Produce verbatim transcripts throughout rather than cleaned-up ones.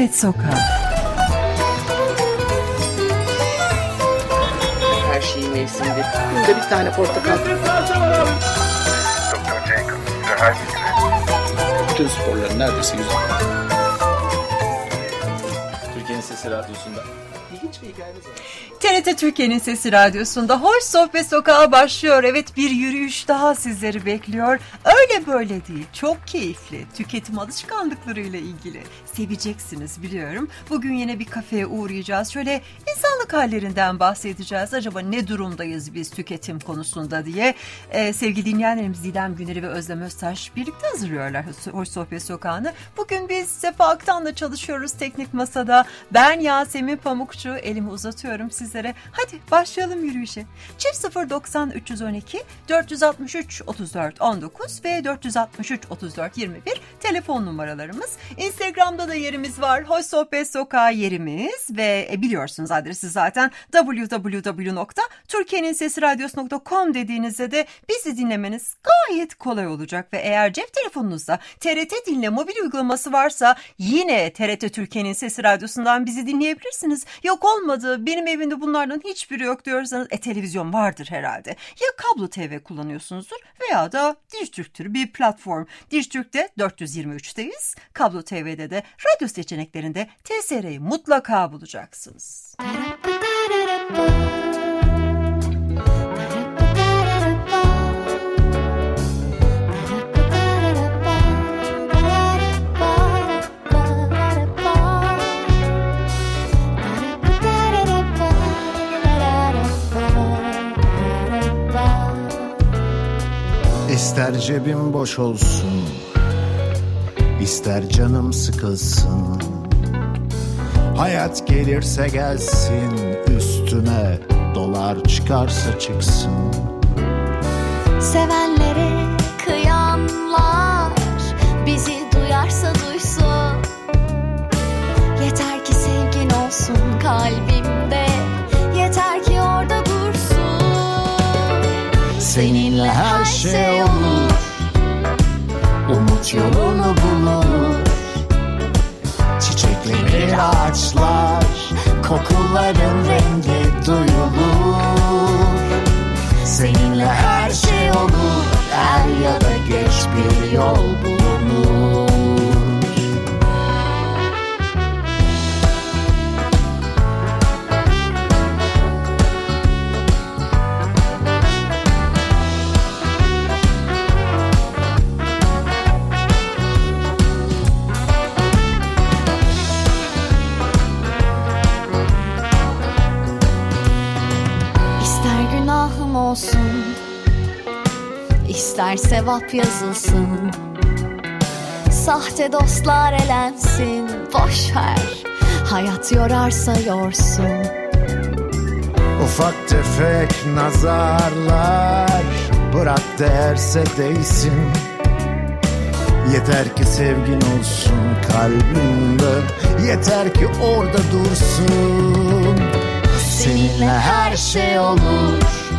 Sohbet Sokağı. Her şeyin mevsiminde. Günde bir tane portakal. Doktor Jekyll, Mister Hyde gibi. Bütün sporların neredeyse yüzü. Türkiye'nin Sesi Radyosu'nda. İlginç bir hikayeniz var. T R T Türkiye'nin Sesi Radyosu'nda Hoş Sohbet Sokağı başlıyor. Evet, bir yürüyüş daha sizleri bekliyor. Öyle böyle değil, çok keyifli. Tüketim alışkanlıklarıyla ilgili. Seveceksiniz biliyorum. Bugün yine bir kafeye uğrayacağız. Şöyle insanlık hallerinden bahsedeceğiz. Acaba ne durumdayız biz tüketim konusunda diye. Ee, sevgili dinleyenlerimiz Didem Güner'i ve Özlem Öztaş birlikte hazırlıyorlar Hoş Sohbet Sokağı'nı. Bugün biz Sefa Aktan'la çalışıyoruz teknik masada. Ben Yasemin Pamukçu, elimi uzatıyorum sizlere. Hadi başlayalım yürüyüşe. Çift sıfır doksan üç yüz on iki dört yüz altmış üç otuz dört on dokuz ve dört yüz altmış üç otuz dört yirmi bir telefon numaralarımız. Instagram'da da yerimiz var. Hoş Sohbet Sokağı yerimiz ve e, biliyorsunuz adresi zaten double-u double-u double-u nokta türkiyenin sesi radyosu nokta com dediğinizde de bizi dinlemeniz gayet kolay olacak ve eğer cep telefonunuzda T R T Dinle mobil uygulaması varsa yine T R T Türkiye'nin Sesi Radyosu'ndan bizi dinleyebilirsiniz. Yok olmadı, benim evimde bunlardan hiçbiri yok diyorsanız e televizyon vardır herhalde. Ya kablo T V kullanıyorsunuzdur veya da Dijitürk'tür bir platform. Dijitürk'te dört yüz yirmi üçteyiz. Kablo T V'de de radyo seçeneklerinde T S R'yi mutlaka bulacaksınız. İster cebim boş olsun, ister canım sıkılsın. Hayat gelirse gelsin, üstüme dolar çıkarsa çıksın. Sevenlere kıyanlar bizi duyarsa duysun. Yeter ki sevgin olsun kalbimde, yeter ki orada dursun. Seninle her şey olur, umut yolunu bulur. Çiçeklenir ağaçlar, kokuların rengi duyulur. Seninle her şey olur, er ya da geç bir yol bulunur. Olsun, ister sevap yazılsın. Sahte dostlar elensin, boş ver, hayat yorarsa yorsun. Ufak tefek nazarlar bırak değerse değsin. Yeter ki sevgin olsun kalbinde, yeter ki orada dursun. Seninle her şey olur,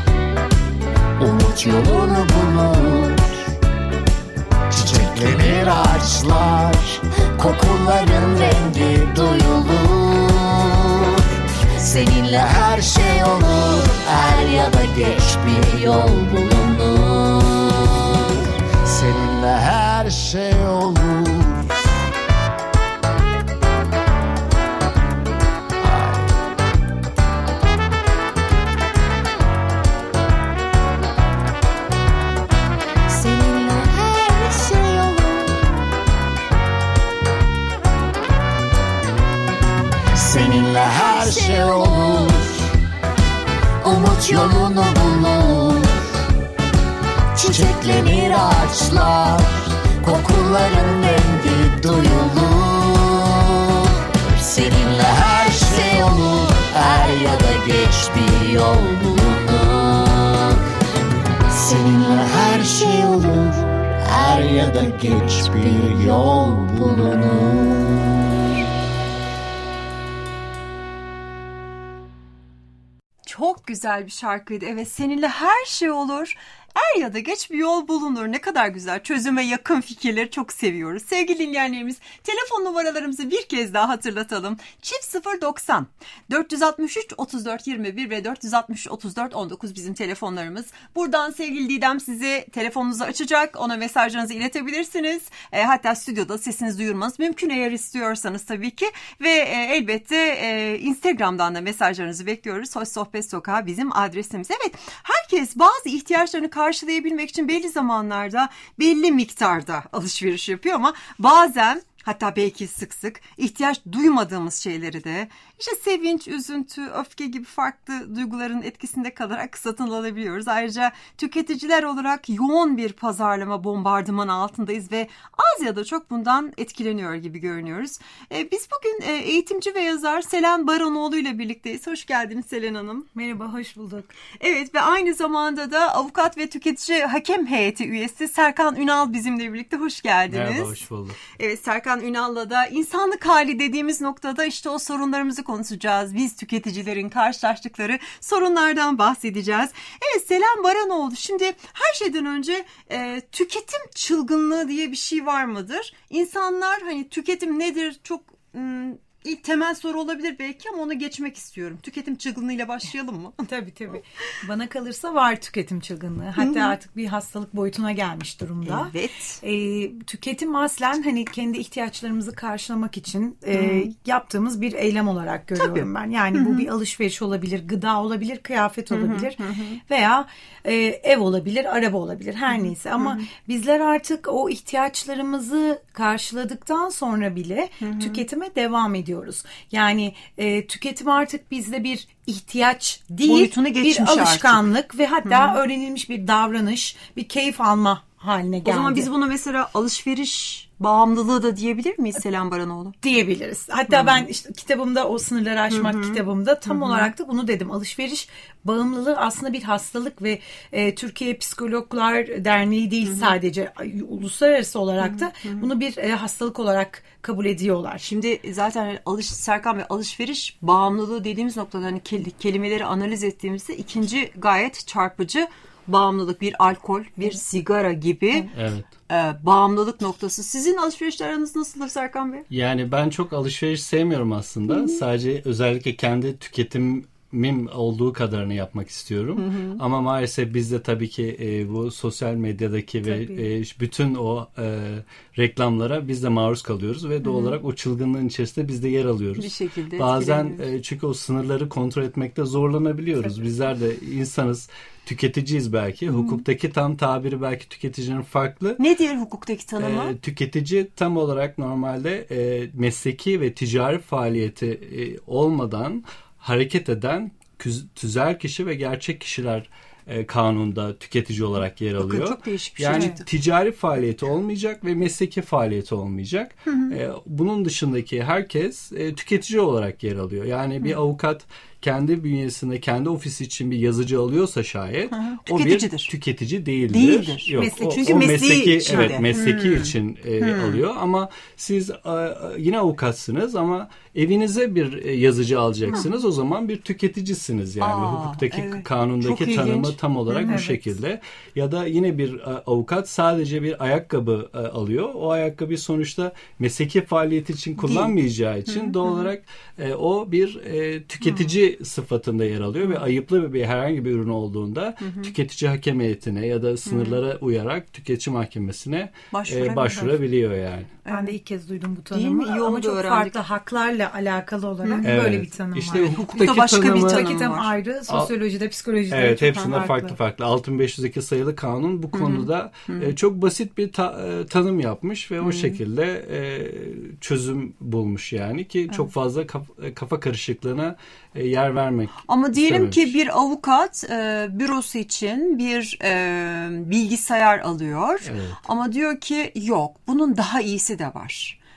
umut yolunu bulur. Çiçeklenir ağaçlar, kokuların rengi duyulur. Seninle her şey olur, er ya da geç bir yol bulunur. Seninle her şey olur. Seninle her şey olur, umut yolunu bulur. Çiçeklenir ağaçlar, kokuların rengi duyulur. Seninle her şey olur, er ya da geç bir yol bulunur. Seninle her şey olur, er ya da geç bir yol bulunur. Çok güzel bir şarkıydı. Evet, seninle her şey olur. Er ya da geç bir yol bulunur. Ne kadar güzel. Çözüme yakın fikirleri çok seviyoruz. Sevgili dinleyenlerimiz, telefon numaralarımızı bir kez daha hatırlatalım. Çift sıfır doksan dört altı üç otuz dört yirmi bir ve dört altı üç otuz dört on dokuz bizim telefonlarımız. Buradan sevgili Didem sizi telefonunuzu açacak. Ona mesajlarınızı iletebilirsiniz. E, hatta stüdyoda sesinizi duyurmanız mümkün eğer istiyorsanız tabii ki. Ve e, elbette e, Instagram'dan da mesajlarınızı bekliyoruz. Hoş Sohbet Sokağı bizim adresimiz. Evet, herkes bazı ihtiyaçlarını karşılayabilmek için belli zamanlarda belli miktarda alışveriş yapıyor ama bazen, hatta belki sık sık ihtiyaç duymadığımız şeyleri de işte sevinç, üzüntü, öfke gibi farklı duyguların etkisinde kalarak satın alabiliyoruz. Ayrıca tüketiciler olarak yoğun bir pazarlama bombardımanı altındayız ve az ya da çok bundan etkileniyor gibi görünüyoruz. Ee, biz bugün e, eğitimci ve yazar Selen Baranoğlu ile birlikteyiz. Hoş geldiniz Selen Hanım. Merhaba, hoş bulduk. Evet ve aynı zamanda da avukat ve tüketici hakem heyeti üyesi Serkan Ünal bizimle birlikte. Hoş geldiniz. Merhaba, hoş bulduk. Evet, Serkan Ünal'la da insanlık hali dediğimiz noktada işte o sorunlarımızı konuşacağız. Biz tüketicilerin karşılaştıkları sorunlardan bahsedeceğiz. Evet, Selen Baranoğlu, şimdi her şeyden önce e, tüketim çılgınlığı diye bir şey var mıdır? İnsanlar hani tüketim nedir çok ım, ilk temel soru olabilir belki ama onu geçmek istiyorum. Tüketim çılgınlığıyla başlayalım mı? Tabii tabii. Bana kalırsa var tüketim çılgınlığı. Hatta artık bir hastalık boyutuna gelmiş durumda. Evet. E, tüketim aslen hani kendi ihtiyaçlarımızı karşılamak için e, yaptığımız bir eylem olarak görüyorum tabii. ben. Yani Hı-hı. bu bir alışveriş olabilir, gıda olabilir, kıyafet olabilir Hı-hı. veya e, ev olabilir, araba olabilir, her Hı-hı. neyse. Ama Hı-hı. bizler artık o ihtiyaçlarımızı karşıladıktan sonra bile Hı-hı. tüketime devam ediyoruz. Yani e, tüketim artık bizde bir ihtiyaç değil, bir alışkanlık artık. Ve hatta Hı-hı. öğrenilmiş bir davranış, bir keyif alma haline geldi. O zaman biz buna mesela alışveriş bağımlılığı da diyebilir miyiz Selen Baranoğlu? Diyebiliriz. Hatta Hı-hı. ben işte kitabımda, o sınırları aşmak Hı-hı. kitabımda tam Hı-hı. olarak da bunu dedim. Alışveriş bağımlılığı aslında bir hastalık ve e, Türkiye Psikologlar Derneği değil Hı-hı. sadece uluslararası olarak da Hı-hı. bunu bir e, hastalık olarak kabul ediyorlar. Şimdi zaten alış Serkan ve alışveriş bağımlılığı dediğimiz noktada hani kelimeleri analiz ettiğimizde ikinci gayet çarpıcı bağımlılık, bir alkol, bir evet. sigara gibi evet. e, bağımlılık noktası. Sizin alışverişler aranız nasıldır Serkan Bey? Yani ben çok alışveriş sevmiyorum aslında. Hı-hı. Sadece özellikle kendi tüketimim olduğu kadarını yapmak istiyorum. Hı-hı. Ama maalesef bizde tabii ki e, bu sosyal medyadaki tabii. ve e, bütün o e, reklamlara biz de maruz kalıyoruz ve doğal Hı-hı. olarak o çılgınlığın içerisinde biz de yer alıyoruz. Bir şekilde bazen e, çünkü o sınırları kontrol etmekte zorlanabiliyoruz. Tabii. Bizler de insanız. Tüketiciyiz belki. Hmm. Hukuktaki tam tabiri belki tüketicinin farklı. Nedir hukuktaki tanımı? Ee, tüketici tam olarak normalde e, mesleki ve ticari faaliyeti e, olmadan hareket eden küz, tüzel kişi ve gerçek kişiler e, kanunda tüketici olarak yer alıyor. Bakın, çok değişik bir yani şey. Yani ticari faaliyeti olmayacak ve mesleki faaliyeti olmayacak. Hı hı. E, bunun dışındaki herkes e, tüketici olarak yer alıyor. Yani bir hı. avukat kendi bünyesinde, kendi ofisi için bir yazıcı alıyorsa şayet hı hı. o bir tüketici değildir. Değildir. Yok, Meslek, o, çünkü o mesleği mesleki, içinde. Evet, mesleki hmm. için e, hmm. alıyor ama siz e, yine avukatsınız ama evinize bir yazıcı alacaksınız. Hmm. O zaman bir tüketicisiniz yani. Aa, hukuktaki evet. kanundaki tanımı tam olarak hmm. bu evet. şekilde. Ya da yine bir e, avukat sadece bir ayakkabı e, alıyor. O ayakkabı sonuçta mesleki faaliyet için kullanmayacağı Değil. için hmm. doğal olarak e, o bir e, tüketici hmm. sıfatında yer alıyor ve ayıplı bir herhangi bir ürün olduğunda hı hı. tüketici hakem heyetine ya da sınırlara hı. uyarak tüketici mahkemesine e, başvurabiliyor yani. Ben de ilk kez duydum bu tanımı. İyi ama çok öğrendik. Farklı haklarla alakalı olarak evet. böyle bir tanım işte var. Hukuktaki başka tanımı, bir tanım Tüketim ayrı, sosyolojide, psikolojide evet, çok hepsinde farklı farklı. farklı. altı bin beş yüz iki sayılı kanun bu hı hı. konuda hı. E, çok basit bir ta, e, tanım yapmış ve hı. o şekilde e, çözüm bulmuş yani ki evet. çok fazla kaf, kafa karışıklığına e, yer vermek Ama diyelim istememiş. ki bir avukat e, bürosu için bir e, bilgisayar alıyor evet. ama diyor ki yok bunun daha iyisi de var.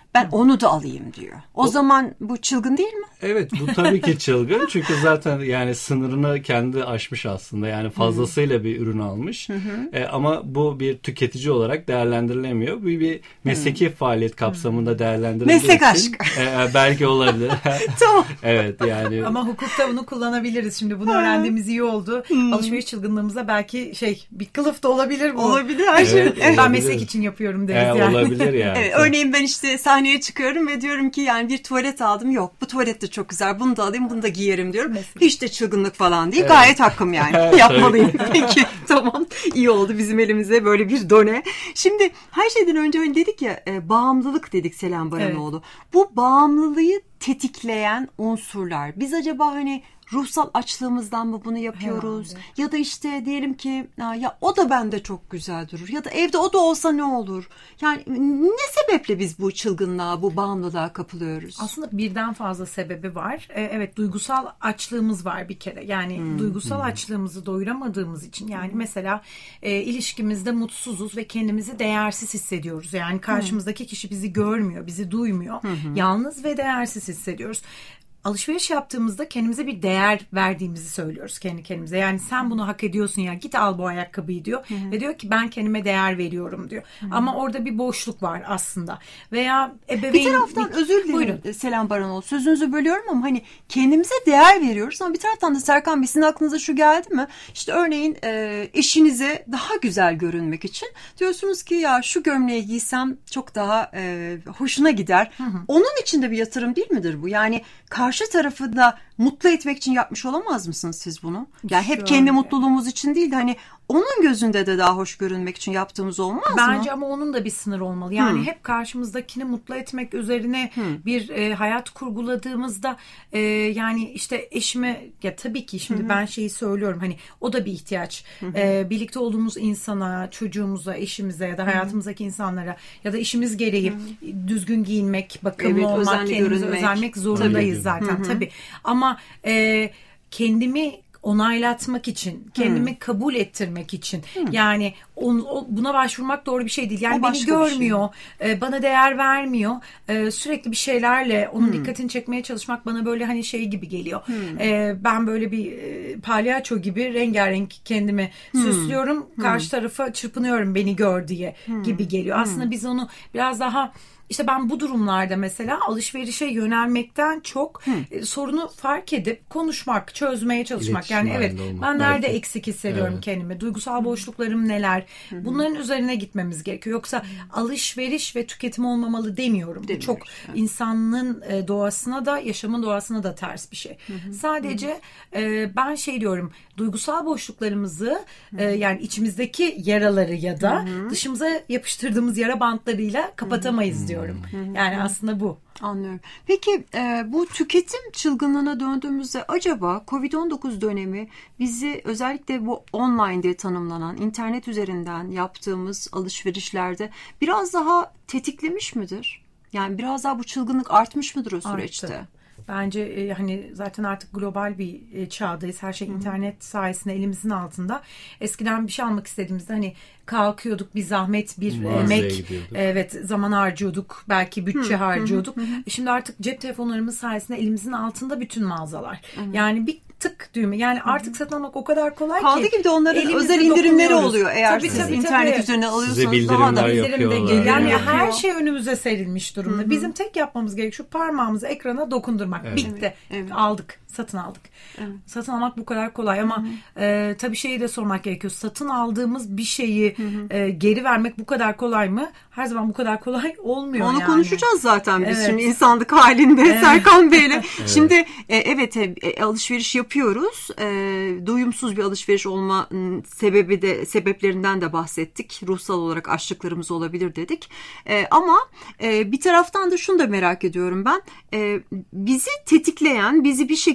Ben onu da alayım diyor. O, o zaman bu çılgın değil mi? Evet, bu tabii ki çılgın. Çünkü zaten yani sınırını kendi aşmış aslında. Yani fazlasıyla bir ürün almış. Hı hı. E, ama bu bir tüketici olarak değerlendirilemiyor. Bu bir mesleki hı. faaliyet kapsamında değerlendirildiği Meslek için. aşk. E, belki olabilir. Tamam. Evet yani. Ama hukukta bunu kullanabiliriz. Şimdi bunu öğrendiğimiz iyi oldu. Hmm. Alışveriş çılgınlığımıza belki şey bir kılıf da olabilir bu. Olabilir. Her şey. Evet, ben olabilir. Meslek için yapıyorum deriz e, yani. Olabilir yani. Evet, örneğin ben işte sahneye çıkıyorum ve diyorum ki yani bir tuvalet aldım. Yok, bu tuvalet de çok güzel. Bunu da alayım, bunu da giyerim diyorum. Mesela. Hiç de çılgınlık falan değil. Evet. Gayet hakkım yani. Yapmalıyım. Peki tamam. İyi oldu bizim elimize böyle bir done. Şimdi her şeyden önce hani dedik ya e, bağımlılık dedik Selen Baranoğlu. Evet. Bu bağımlılığı tetikleyen unsurlar. Biz acaba hani ruhsal açlığımızdan mı bunu yapıyoruz? Herhalde. Ya da işte diyelim ki ya o da bende çok güzel durur. Ya da evde o da olsa ne olur? Yani ne sebeple biz bu çılgınlığa, bu bağımlılığa kapılıyoruz? Aslında birden fazla sebebi var. Ee, evet, duygusal açlığımız var bir kere. Yani hmm. duygusal hmm. açlığımızı doyuramadığımız için yani mesela e, ilişkimizde mutsuzuz ve kendimizi değersiz hissediyoruz. Yani karşımızdaki hmm. kişi bizi görmüyor, bizi duymuyor. Hmm. Yalnız ve değersiz hissediyoruz. Alışveriş yaptığımızda kendimize bir değer verdiğimizi söylüyoruz kendi kendimize. Yani sen bunu hak ediyorsun ya, git al bu ayakkabıyı diyor. Hı-hı. Ve diyor ki ben kendime değer veriyorum diyor. Hı-hı. Ama orada bir boşluk var aslında. Veya ebeveyn... Bir taraftan özür dilerim. Buyurun. Selen Baranoğlu, sözünüzü bölüyorum ama hani kendimize değer veriyoruz. Ama bir taraftan da Serkan Bey, sizin aklınıza şu geldi mi? İşte örneğin e, eşinize daha güzel görünmek için diyorsunuz ki ya şu gömleği giysem çok daha e, hoşuna gider. Hı-hı. Onun için de bir yatırım değil midir bu? Yani karşı tarafı da mutlu etmek için yapmış olamaz mısınız siz bunu? Yani hep kendi mutluluğumuz için değil de hani onun gözünde de daha hoş görünmek için yaptığımız olmaz Bence mı? Bence ama onun da bir sınır olmalı. Yani hmm. hep karşımızdakini mutlu etmek üzerine hmm. bir e, hayat kurguladığımızda e, yani işte eşime ya tabii ki şimdi hmm. ben şeyi söylüyorum hani o da bir ihtiyaç. Hmm. E, birlikte olduğumuz insana, çocuğumuza, eşimize ya da hayatımızdaki hmm. insanlara ya da işimiz gereği hmm. düzgün giyinmek, bakımlı evet, olmak, kendimize özenmek zorundayız tabii. zaten hmm. tabii. Ama e, kendimi onaylatmak için, kendimi hmm. kabul ettirmek için hmm. yani on, o, buna başvurmak doğru bir şey değil. Yani beni görmüyor, şey. e, bana değer vermiyor. E, sürekli bir şeylerle onun hmm. dikkatini çekmeye çalışmak bana böyle hani şey gibi geliyor. Hmm. E, ben böyle bir e, palyaço gibi rengarenk kendimi hmm. süslüyorum. Hmm. Karşı tarafa çırpınıyorum beni gör diye hmm. gibi geliyor. Hmm. Aslında biz onu biraz daha İşte ben bu durumlarda mesela alışverişe yönelmekten çok e, sorunu fark edip konuşmak, çözmeye çalışmak. İletişim yani evet olmak. Ben nerede belki. eksik hissediyorum evet. kendimi, duygusal boşluklarım neler? Hı-hı. Bunların üzerine gitmemiz gerekiyor. Yoksa Hı-hı. alışveriş ve tüketim olmamalı demiyorum. Bu çok yani. insanlığın e, doğasına da, yaşamın doğasına da ters bir şey. Hı-hı. Sadece e, ben şey diyorum, duygusal boşluklarımızı e, yani içimizdeki yaraları ya da Hı-hı. dışımıza yapıştırdığımız yara bantlarıyla kapatamayız Hı-hı. diyorum. Yani aslında bu. Anlıyorum. Peki e, bu tüketim çılgınlığına döndüğümüzde acaba kovid on dokuz dönemi bizi özellikle bu online diye tanımlanan internet üzerinden yaptığımız alışverişlerde biraz daha tetiklemiş midir? Yani biraz daha bu çılgınlık artmış mıdır o süreçte? Arttı. Bence e, hani zaten artık global bir e, çağdayız. Her şey Hı-hı. internet sayesinde elimizin altında. Eskiden bir şey almak istediğimizde hani kalkıyorduk, bir zahmet, bir emek, evet zaman harcıyorduk, belki bütçe Hı-hı. harcıyorduk. Hı-hı. Şimdi artık cep telefonlarımız sayesinde elimizin altında bütün mağazalar. Hı-hı. Yani bir tık düğme. Yani artık satın almak o kadar kolay Kaldı ki. Kaldı gibi de onların özel indirimleri oluyor. Eğer tabii, siz tabii, internet tabii. üzerine alıyorsanız daha da bildirim de geliyor. Yani her şey önümüze serilmiş durumda. Hı-hı. Bizim tek yapmamız gerek şu parmağımızı ekrana dokundurmak. Evet. Bitti. Evet. Aldık. Satın aldık. Evet. Satın almak bu kadar kolay ama e, tabii şeyi de sormak gerekiyor. Satın aldığımız bir şeyi e, geri vermek bu kadar kolay mı? Her zaman bu kadar kolay olmuyor. Onu yani. konuşacağız zaten biz evet. şimdi insanlık halinde evet. Serkan Bey'le. Evet. Şimdi e, evet e, alışveriş yapıyoruz. E, doyumsuz bir alışveriş olma sebebi de sebeplerinden de bahsettik. Ruhsal olarak açlıklarımız olabilir dedik. E, ama e, bir taraftan da şunu da merak ediyorum ben. E, bizi tetikleyen, bizi bir şekilde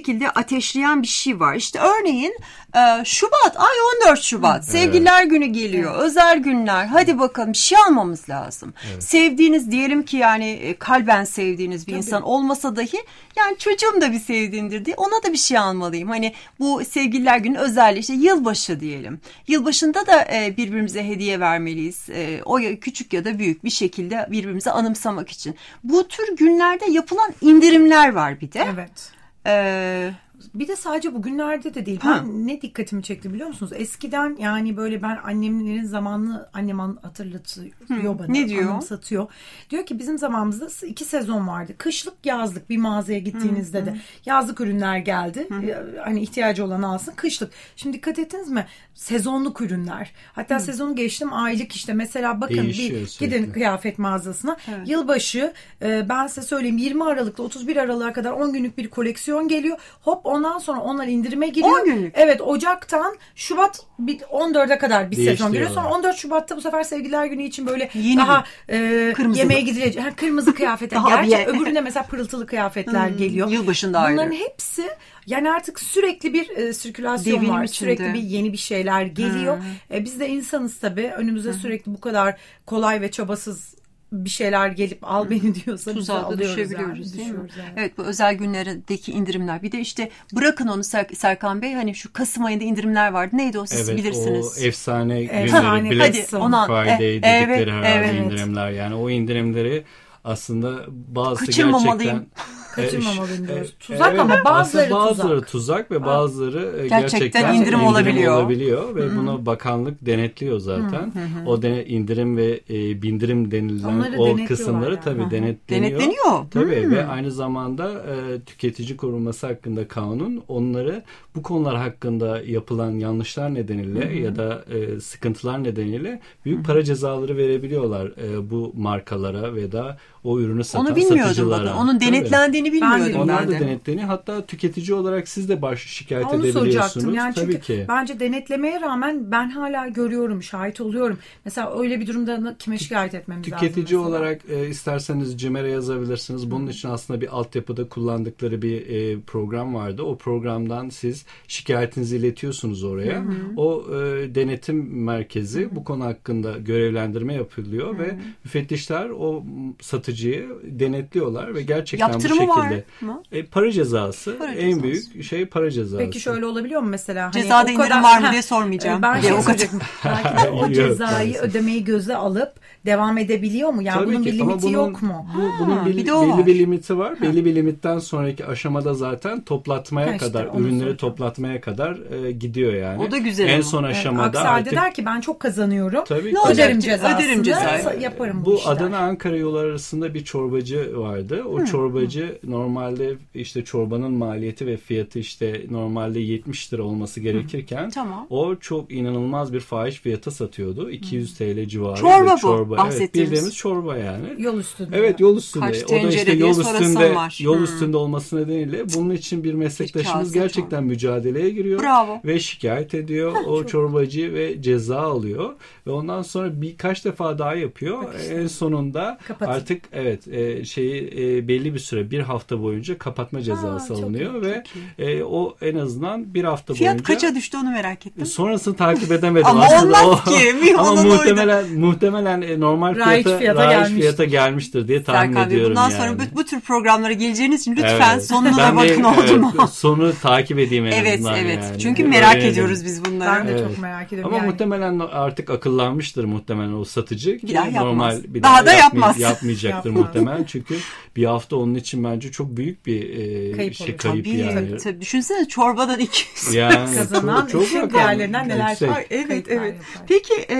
şekilde ateşleyen bir şey var. İşte örneğin e, Şubat, ay on dört Şubat, evet. Sevgililer Günü geliyor, evet. Özel günler. Hadi bakalım bir şey almamız lazım. Evet. Sevdiğiniz, diyelim ki yani e, kalben sevdiğiniz bir Tabii. insan olmasa dahi yani çocuğum da bir sevdiğindir diye ona da bir şey almalıyım. Hani bu Sevgililer Günü özel, işte yılbaşı diyelim. Yılbaşında da e, birbirimize hediye vermeliyiz. E, o küçük ya da büyük bir şekilde birbirimize anımsamak için. Bu tür günlerde yapılan indirimler var bir de. Evet. Ee, Bir de sadece bugünlerde de değil. Ben ha. ne dikkatimi çekti biliyor musunuz? Eskiden yani böyle ben annemlerin zamanını annem hatırlatıyor Hı. bana. Ne diyor? Anımsatıyor. Diyor ki bizim zamanımızda iki sezon vardı. Kışlık, yazlık, bir mağazaya gittiğinizde Hı. de yazlık ürünler geldi. Hı. Hani ihtiyacı olan alsın. Kışlık. Şimdi dikkat ettiniz mi? Sezonluk ürünler. Hatta Hı. sezonu geçtim, aylık işte. Mesela bakın Değişiyor bir sürekli. Gidin kıyafet mağazasına. Evet. Yılbaşı ben size söyleyeyim yirmi Aralık'ta otuz bir Aralık'a kadar on günlük bir koleksiyon geliyor. Hop ondan sonra onlar indirime giriyor. on günlük. Evet, Ocak'tan Şubat on dörde kadar bir sezon giriyor. Sonra on dört Şubat'ta bu sefer Sevgililer Günü için böyle Yeni daha e, yemeğe gidilecek. Ha, kırmızı kıyafetler. Gerçi öbürüne mesela pırıltılı kıyafetler hmm, geliyor. Yılbaşında ayrı. Bunların hepsi yani artık sürekli bir e, sirkülasyon Devrim var. içinde. Sürekli bir yeni bir şeyler geliyor. Hmm. E, biz de insanız tabii. Önümüze hmm. sürekli bu kadar kolay ve çabasız bir şeyler gelip al beni diyorsa biz de alıyoruz. Düşebiliyoruz, yani. değil mi? Yani. Evet, bu özel günlerdeki indirimler. Bir de işte bırakın onu Ser- Serkan Bey, hani şu Kasım ayında indirimler vardı. Neydi o, siz evet, bilirsiniz. Evet, o efsane efsane günleri, Black Friday e, dedikleri evet, herhalde evet. indirimler. Yani o indirimleri aslında bazısı gerçekten kaçırmamalıyım diyoruz. Tuzak evet, ama bazıları, bazıları tuzak. tuzak ve bazıları gerçekten, gerçekten indirim, indirim olabiliyor. olabiliyor ve hmm. bunu bakanlık denetliyor zaten. Hmm. O de, indirim ve e, bindirim denilen Onları o kısımları yani. tabii hmm. denetleniyor. Denetleniyor. Tabii hmm. ve aynı zamanda e, tüketici korunması hakkında kanun onları bu konular hakkında yapılan yanlışlar nedeniyle hmm. ya da e, sıkıntılar nedeniyle büyük hmm. para cezaları verebiliyorlar e, bu markalara ve da o ürünü satan Onu bilmiyordum satıcılara. Bakın. Onun denetlendiğini Tabii. bilmiyordum ben, Onlar ben da de. denetleniyor. Hatta tüketici olarak siz de baş şikayet Onu edebiliyorsunuz. Yani Tabii çünkü ki. Bence denetlemeye rağmen ben hala görüyorum, şahit oluyorum. Mesela öyle bir durumda kime şikayet etmemiz tüketici lazım? Tüketici olarak e, isterseniz CİMER'e yazabilirsiniz. Bunun Hı. için aslında bir altyapıda kullandıkları bir e, program vardı. O programdan siz şikayetinizi iletiyorsunuz oraya. Hı. O e, denetim merkezi Hı. bu konu hakkında görevlendirme yapılıyor Hı. ve müfettişler o satıcıyı denetliyorlar ve gerçekten Yaptırımı bu şekilde var mı? E, para cezası para en cezası. büyük şey para cezası. Peki şöyle olabiliyor mu mesela? Cezada hani indirim var mı diye sormayacağım. Ben şey söyleyecektim. Belki de o cezayı ödemeyi göze alıp devam edebiliyor mu? Yani Tabii bunun ki, bir limiti bunun, yok mu? Bu, bunun ha, bir, bir belli bir limiti var. Ha. Belli bir limitten sonraki aşamada zaten toplatmaya ha işte, kadar, ürünleri soracağım. toplatmaya kadar e, gidiyor yani. O da güzel. En ama. son aşamada evet, artık der ki ben çok kazanıyorum. Tabii ne öderim cezasını. Öderim cezayı. Yaparım bu, bu işler. Adana Ankara yolu arasında bir çorbacı vardı. O hmm. çorbacı hmm. normalde işte çorbanın maliyeti ve fiyatı işte normalde yetmiş lira olması gerekirken hmm. tamam. o çok inanılmaz bir fahiş fiyata satıyordu. iki yüz T L civarı. Çorba bu. Çorba. Evet, bildiğimiz çorba yani. Yol üstünde. Evet, yol üstünde. Kaç o da işte yol üstünde var. yol hmm. üstünde olması nedeniyle bunun için bir meslektaşımız bir gerçekten çorba. mücadeleye giriyor. Bravo. Ve şikayet ediyor ha, o çok... çorbacı ve ceza alıyor ve ondan sonra birkaç defa daha yapıyor. İşte. En sonunda Kapatın. artık evet e, şeyi e, belli bir süre bir hafta boyunca kapatma cezası ha, alınıyor iyi, ve e, o en azından bir hafta Fiyat boyunca. Fiyat kaça düştü onu merak ettim. Sonrasını takip edemedim. Ama aslında olmaz o, ki. Ama muhtemelen muhtemelen e, normal fiyata, fiyata, rayiç gelmiştir. fiyata gelmiştir diye tahmin Serkan ediyorum. Bundan yani. sonra bu, bu tür programlara geleceğiniz için lütfen evet. sonuna ben da bakın de, oldu evet, mu? Sonu takip edeyim en evet, azından. Evet evet. Yani. Çünkü merak Öyle ediyoruz dedim. biz bunları. Ben de evet. çok merak ediyorum. Ama yani. muhtemelen artık akıllanmıştır muhtemelen o satıcı. Bir daha normal yapmaz. bir daha, daha da yapmay- yapmaz. Yapmayacaktır muhtemelen. Çünkü bir hafta onun için bence çok büyük bir e, kayıp şey oluyor. kayıp tabii, yani. Tabii, tabii. Düşünsene çorbadan iki yüz yani kazanan çok, çok değerlerinden neler yüksek. var. Evet evet. Peki e,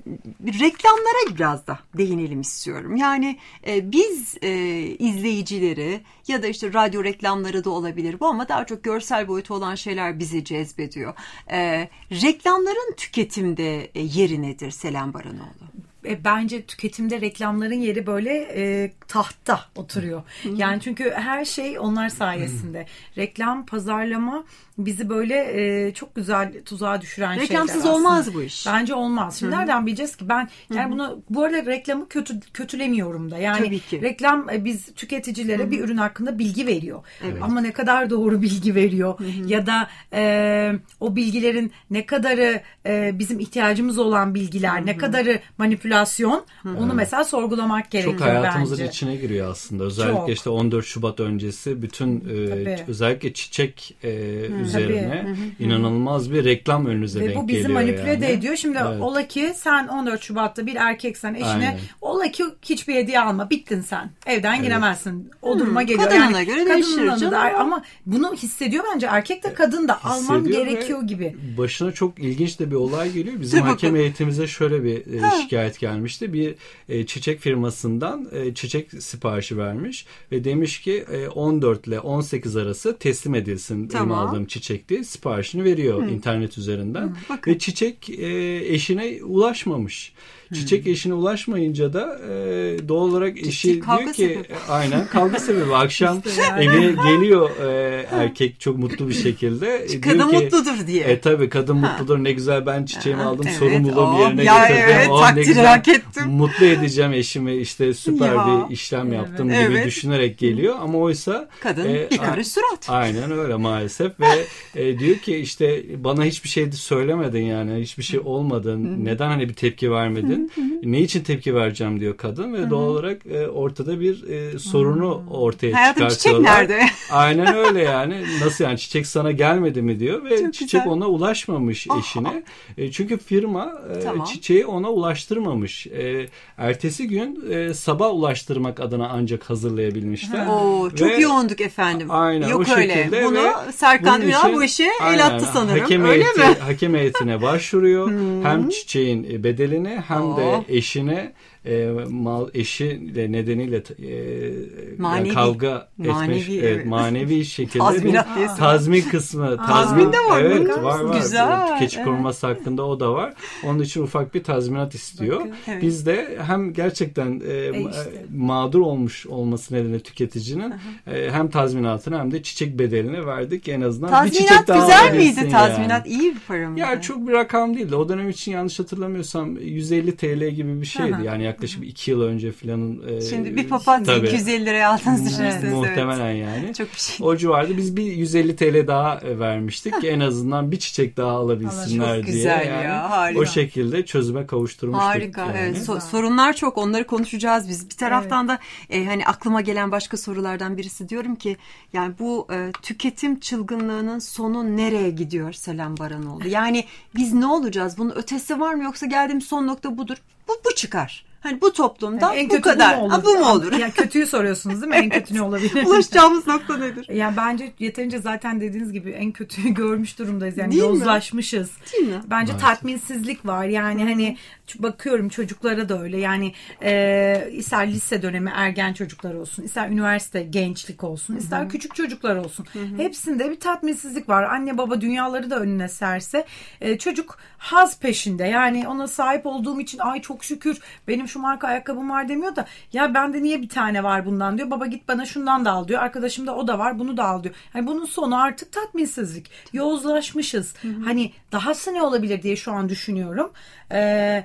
reklamlara biraz da değinelim istiyorum. Yani e, biz e, izleyicileri ya da işte radyo reklamları da olabilir bu ama daha çok görsel boyutu olan şeyler bizi cezbediyor. E, reklamların tüketimde e, yeri nedir Selen Baranoğlu? Bence tüketimde reklamların yeri böyle e, tahtta oturuyor. Hı-hı. Yani çünkü her şey onlar sayesinde. Reklam, pazarlama bizi böyle e, çok güzel tuzağa düşüren şeyler Reklamsız aslında. olmaz bu iş. Bence olmaz. Şimdi Hı-hı. nereden bileceğiz ki? Ben yani Hı-hı. bunu bu arada reklamı kötü kötülemiyorum da. Yani Tabii ki. reklam e, biz tüketicilere Hı-hı. bir ürün hakkında bilgi veriyor. Evet. Ama ne kadar doğru bilgi veriyor Hı-hı. ya da e, o bilgilerin ne kadarı e, bizim ihtiyacımız olan bilgiler, Hı-hı. ne kadarı manipülasyon, Hı-hı. onu mesela sorgulamak gerekiyor bence. Çok hayatımızın bence. içine giriyor aslında. Özellikle Çok. işte on dört Şubat öncesi bütün e, özellikle çiçek e, üzerine Tabii. inanılmaz bir reklam önünüze Ve denk geliyor. Ve bu bizi manipüle yani. de ediyor. Şimdi evet. ola ki sen on dört Şubat'ta bir erkeksen eşine Aynen. ola ki hiçbir hediye alma. Bittin sen. Evden evet. giremezsin. O duruma geliyor. Kadınına yani, göre değişir. Ama bunu hissediyor bence. Erkek de kadın da almam gerekiyor gibi. Başına çok ilginç de bir olay geliyor. Bizim hakem heyetimize şöyle bir e, şikayet gelmişti. Bir e, çiçek firmasından e, çiçek siparişi vermiş ve demiş ki e, on dört ile on sekiz arası teslim edilsin tamam. benim aldığım çiçek diye siparişini veriyor Hı. internet üzerinden. Hı. Ve çiçek e, eşine ulaşmamış. Çiçek hmm. eşine ulaşmayınca da e, doğal olarak eşi Ciddi diyor ki sebebi. aynen kavga sebebi akşam işte yani. evine geliyor e, erkek çok mutlu bir şekilde. Kadın diyor ki, mutludur diye. E tabi kadın ha. mutludur ne güzel ben çiçeğimi aldım evet, sorumluluğu oh, bir yerine ya getirdim. Evet, oh, ne güzel hak ettim. Mutlu edeceğim eşimi işte süper ya. bir işlem evet. yaptım gibi evet. düşünerek geliyor ama oysa kadın e, bir karış surat. Aynen öyle maalesef ve e, diyor ki işte bana hiçbir şey söylemedin yani hiçbir şey olmadı neden hani bir tepki vermedin? Ne için tepki vereceğim diyor kadın ve Hı-hı. doğal olarak e, ortada bir e, sorunu Hı-hı. ortaya Hayatım çıkartıyorlar. Hayatım çiçek nerede? Aynen öyle yani. Nasıl yani çiçek sana gelmedi mi diyor ve Çok çiçek güzel. ona ulaşmamış oh. eşine. E, çünkü firma e, tamam. çiçeği ona ulaştırmamış. E, ertesi gün e, sabah ulaştırmak adına ancak hazırlayabilmişler. Oo, çok ve, yoğunduk efendim. Aynen Yok o öyle. şekilde. Bunu Serkan Ünal bu işe el attı sanırım. Hakem öyle heyeti, mi? Hakem heyetine başvuruyor. Hmm. Hem çiçeğin bedelini hem oh. de eşine e, mal eşi de nedeniyle e, manevi, yani kavga manevi, etmiş evet. e, manevi şekilde Tazminat bir tazmin kısmı tazmin de var evet mı? var var Güzel, tüketici evet. koruması hakkında o da var onun için ufak bir tazminat istiyor Bakın, evet. biz de hem gerçekten e, e işte. mağdur olmuş olması nedeniyle tüketicinin e, hem tazminatını hem de çiçek bedelini verdik en azından tazminat bir çiçek daha güzel miydi tazminat yani. iyi bir para mıydı? Ya çok bir rakam değildi o dönem için yanlış hatırlamıyorsam yüz elli TL gibi bir şeydi Aha. yani yaklaşık iki yıl önce filanın. E, Şimdi bir papatya iki yüz elli liraya aldığınızı düşünürseniz. Muhtemelen evet. yani. Çok bir şey. O civarda biz bir yüz elli TL daha vermiştik ki en azından bir çiçek daha alabilsinler çok diye. Güzel yani. ya harika. O şekilde çözüme kavuşturmuştuk. Harika yani. evet. So- sorunlar çok onları konuşacağız biz. Bir taraftan evet. da e, hani aklıma gelen başka sorulardan birisi diyorum ki yani bu e, tüketim çılgınlığının sonu nereye gidiyor Selam Baranoğlu? Yani biz ne olacağız? Bunun ötesi var mı yoksa geldiğim son nokta budur. Bu, bu çıkar. Hani bu toplumda yani bu kadar. Bu mu olur? Ha, bu mu olur? Yani kötüyü soruyorsunuz değil mi? En kötü ne olabilir? Ulaşacağımız nokta nedir? Yani bence yeterince zaten dediğiniz gibi en kötüyü görmüş durumdayız. Yani Değil yozlaşmışız. Mi? Değil mi? Bence Maalesef. tatminsizlik var. Yani hani bakıyorum çocuklara da öyle. Yani e, ister lise dönemi ergen çocuklar olsun, ister üniversite gençlik olsun, ister Hı-hı. küçük çocuklar olsun. Hı-hı. Hepsinde bir tatminsizlik var. Anne baba dünyaları da önüne serse e, çocuk haz peşinde. Yani ona sahip olduğum için ay çok şükür benim şu marka ayakkabım var demiyor da ya bende niye bir tane var bundan diyor. Baba git bana şundan da al diyor. Arkadaşımda o da var bunu da al diyor. Hani bunun sonu artık tatminsizlik. Yozlaşmışız. Hı hı. Hani dahası ne olabilir diye şu an düşünüyorum. Ee,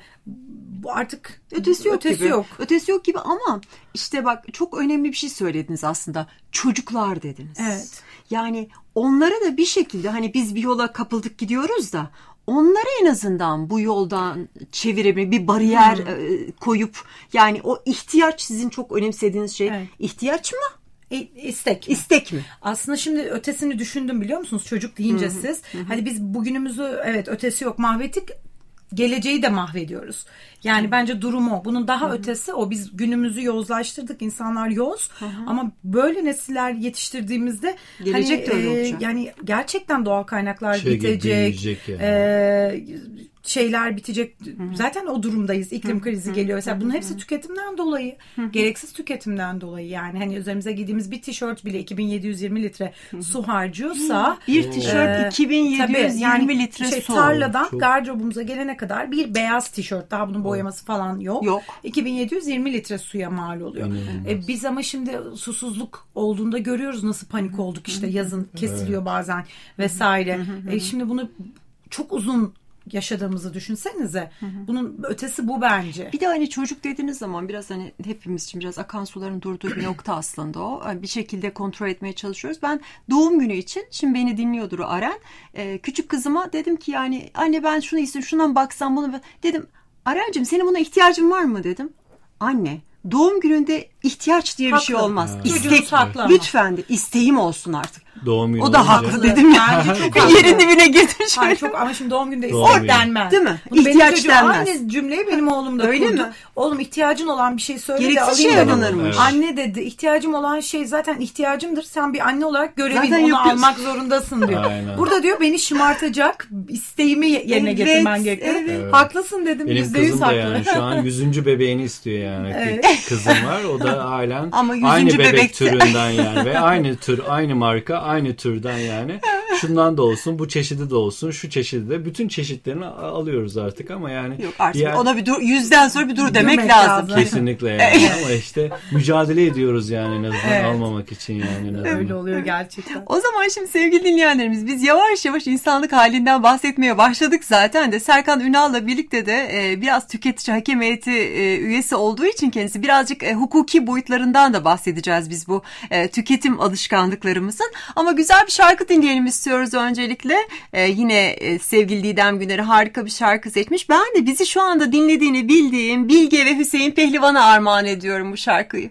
artık ötesi yok ötesi gibi. yok. Ötesi yok gibi ama işte bak çok önemli bir şey söylediniz aslında. Çocuklar dediniz. Evet. Yani onlara da bir şekilde hani biz bir yola kapıldık gidiyoruz da onları en azından bu yoldan çevirebilmek, bir bariyer hmm. koyup yani o ihtiyaç sizin çok önemsediğiniz şey evet. ihtiyaç mı? İstek mi? İstek mi? Aslında şimdi ötesini düşündüm biliyor musunuz? Çocuk deyince Hı-hı. siz. Hı-hı. Hadi biz bugünümüzü evet ötesi yok mahvettik. Geleceği de mahvediyoruz. Yani Hı-hı. bence durum o. Bunun daha Hı-hı. ötesi o. Biz günümüzü yozlaştırdık. İnsanlar yoz. Hı-hı. Ama böyle nesiller yetiştirdiğimizde gelecek hani, de öyle e, olacak. Yani gerçekten doğal kaynaklar şey bitecek. Yani. E, şeyler bitecek. Zaten o durumdayız. İklim krizi geliyor. Mesela bunun hepsi tüketimden dolayı. Gereksiz tüketimden dolayı yani. Hani üzerimize giydiğimiz bir tişört bile iki bin yedi yüz yirmi litre su harcıyorsa bir tişört e, iki bin yedi yüz yirmi yani litre şey, su. tarladan Çok. gardırobumuza gelene kadar bir beyaz tişört, daha bunun boyaması falan yok. Yok. iki bin yedi yüz yirmi litre suya mal oluyor. E, biz ama şimdi susuzluk olduğunda görüyoruz nasıl panik olduk, işte yazın kesiliyor bazen vesaire. E, şimdi bunu çok uzun yaşadığımızı düşünsenize. Bunun ötesi bu bence. Bir de hani çocuk dediğiniz zaman biraz hani hepimiz için biraz akan suların durduğu bir nokta aslında o. Yani bir şekilde kontrol etmeye çalışıyoruz. Ben doğum günü için, şimdi beni dinliyordur Aren. Ee, küçük kızıma dedim ki yani anne ben şunu istiyorum, şundan baksam bunu. Dedim Arencim senin buna ihtiyacın var mı dedim. Anne doğum gününde ihtiyaç diye bir Haklı. şey olmaz. Ha. İstek, haklı ama. lütfen de isteğim olsun artık. Doğum günü O da olunca- haklı dedim ya. Bence çok haklı. Yerin dibine girdim şöyle. Hayır, çok ama şimdi doğum günde Doğum istek günü. denmez. Değil mi? Bunu benim İhtiyaç çocuğum denmez. Aynı cümleyi benim oğlum da Öyle kurdu. mi? Oğlum ihtiyacın olan bir şey söyle de Gereksiz alayım şey dedim. alınırmış. Evet. Anne dedi ihtiyacım olan şey zaten ihtiyacımdır. Sen bir anne olarak görevin, Zaten onu yapıyorsun. almak zorundasın diyor. Aynen. Burada diyor beni şımartacak isteğimi yerine Evet, getirmen gerekiyor. evet. Haklısın dedim. Benim Yüzde yüz kızım da haklı. yani şu an yüzüncü bebeğini istiyor yani. Evet. Kızım var. O da halen Ama yüzüncü aynı bebek bebekti. türünden yani. Ve aynı tür, aynı marka, aynı türden yani. Şundan da olsun, bu çeşidi de olsun, şu çeşidi de. Bütün çeşitlerini a- alıyoruz artık ama yani. Yok artık diğer- ona bir dur, yüzden sonra bir dur demek Demek lazım. lazım. Kesinlikle yani. Ama işte mücadele ediyoruz yani en azından Evet. almamak için yani. En azından. Öyle oluyor gerçekten. O zaman şimdi sevgili dinleyenlerimiz biz yavaş yavaş insanlık halinden bahsetmeye başladık zaten de. Serkan Ünal'la birlikte de e, biraz tüketici hakem heyeti e, üyesi olduğu için kendisi birazcık e, hukuki boyutlarından da bahsedeceğiz biz bu e, tüketim alışkanlıklarımızın. Ama güzel bir şarkı dinleyelim istiyoruz öncelikle. E, yine e, sevgili Didem Güner'e harika bir şarkı seçmiş. Ben de bizi şu anda dinlediğini bildiğim Bilge ve Hüseyin Pehlivan'a armağan ediyorum bu şarkıyı.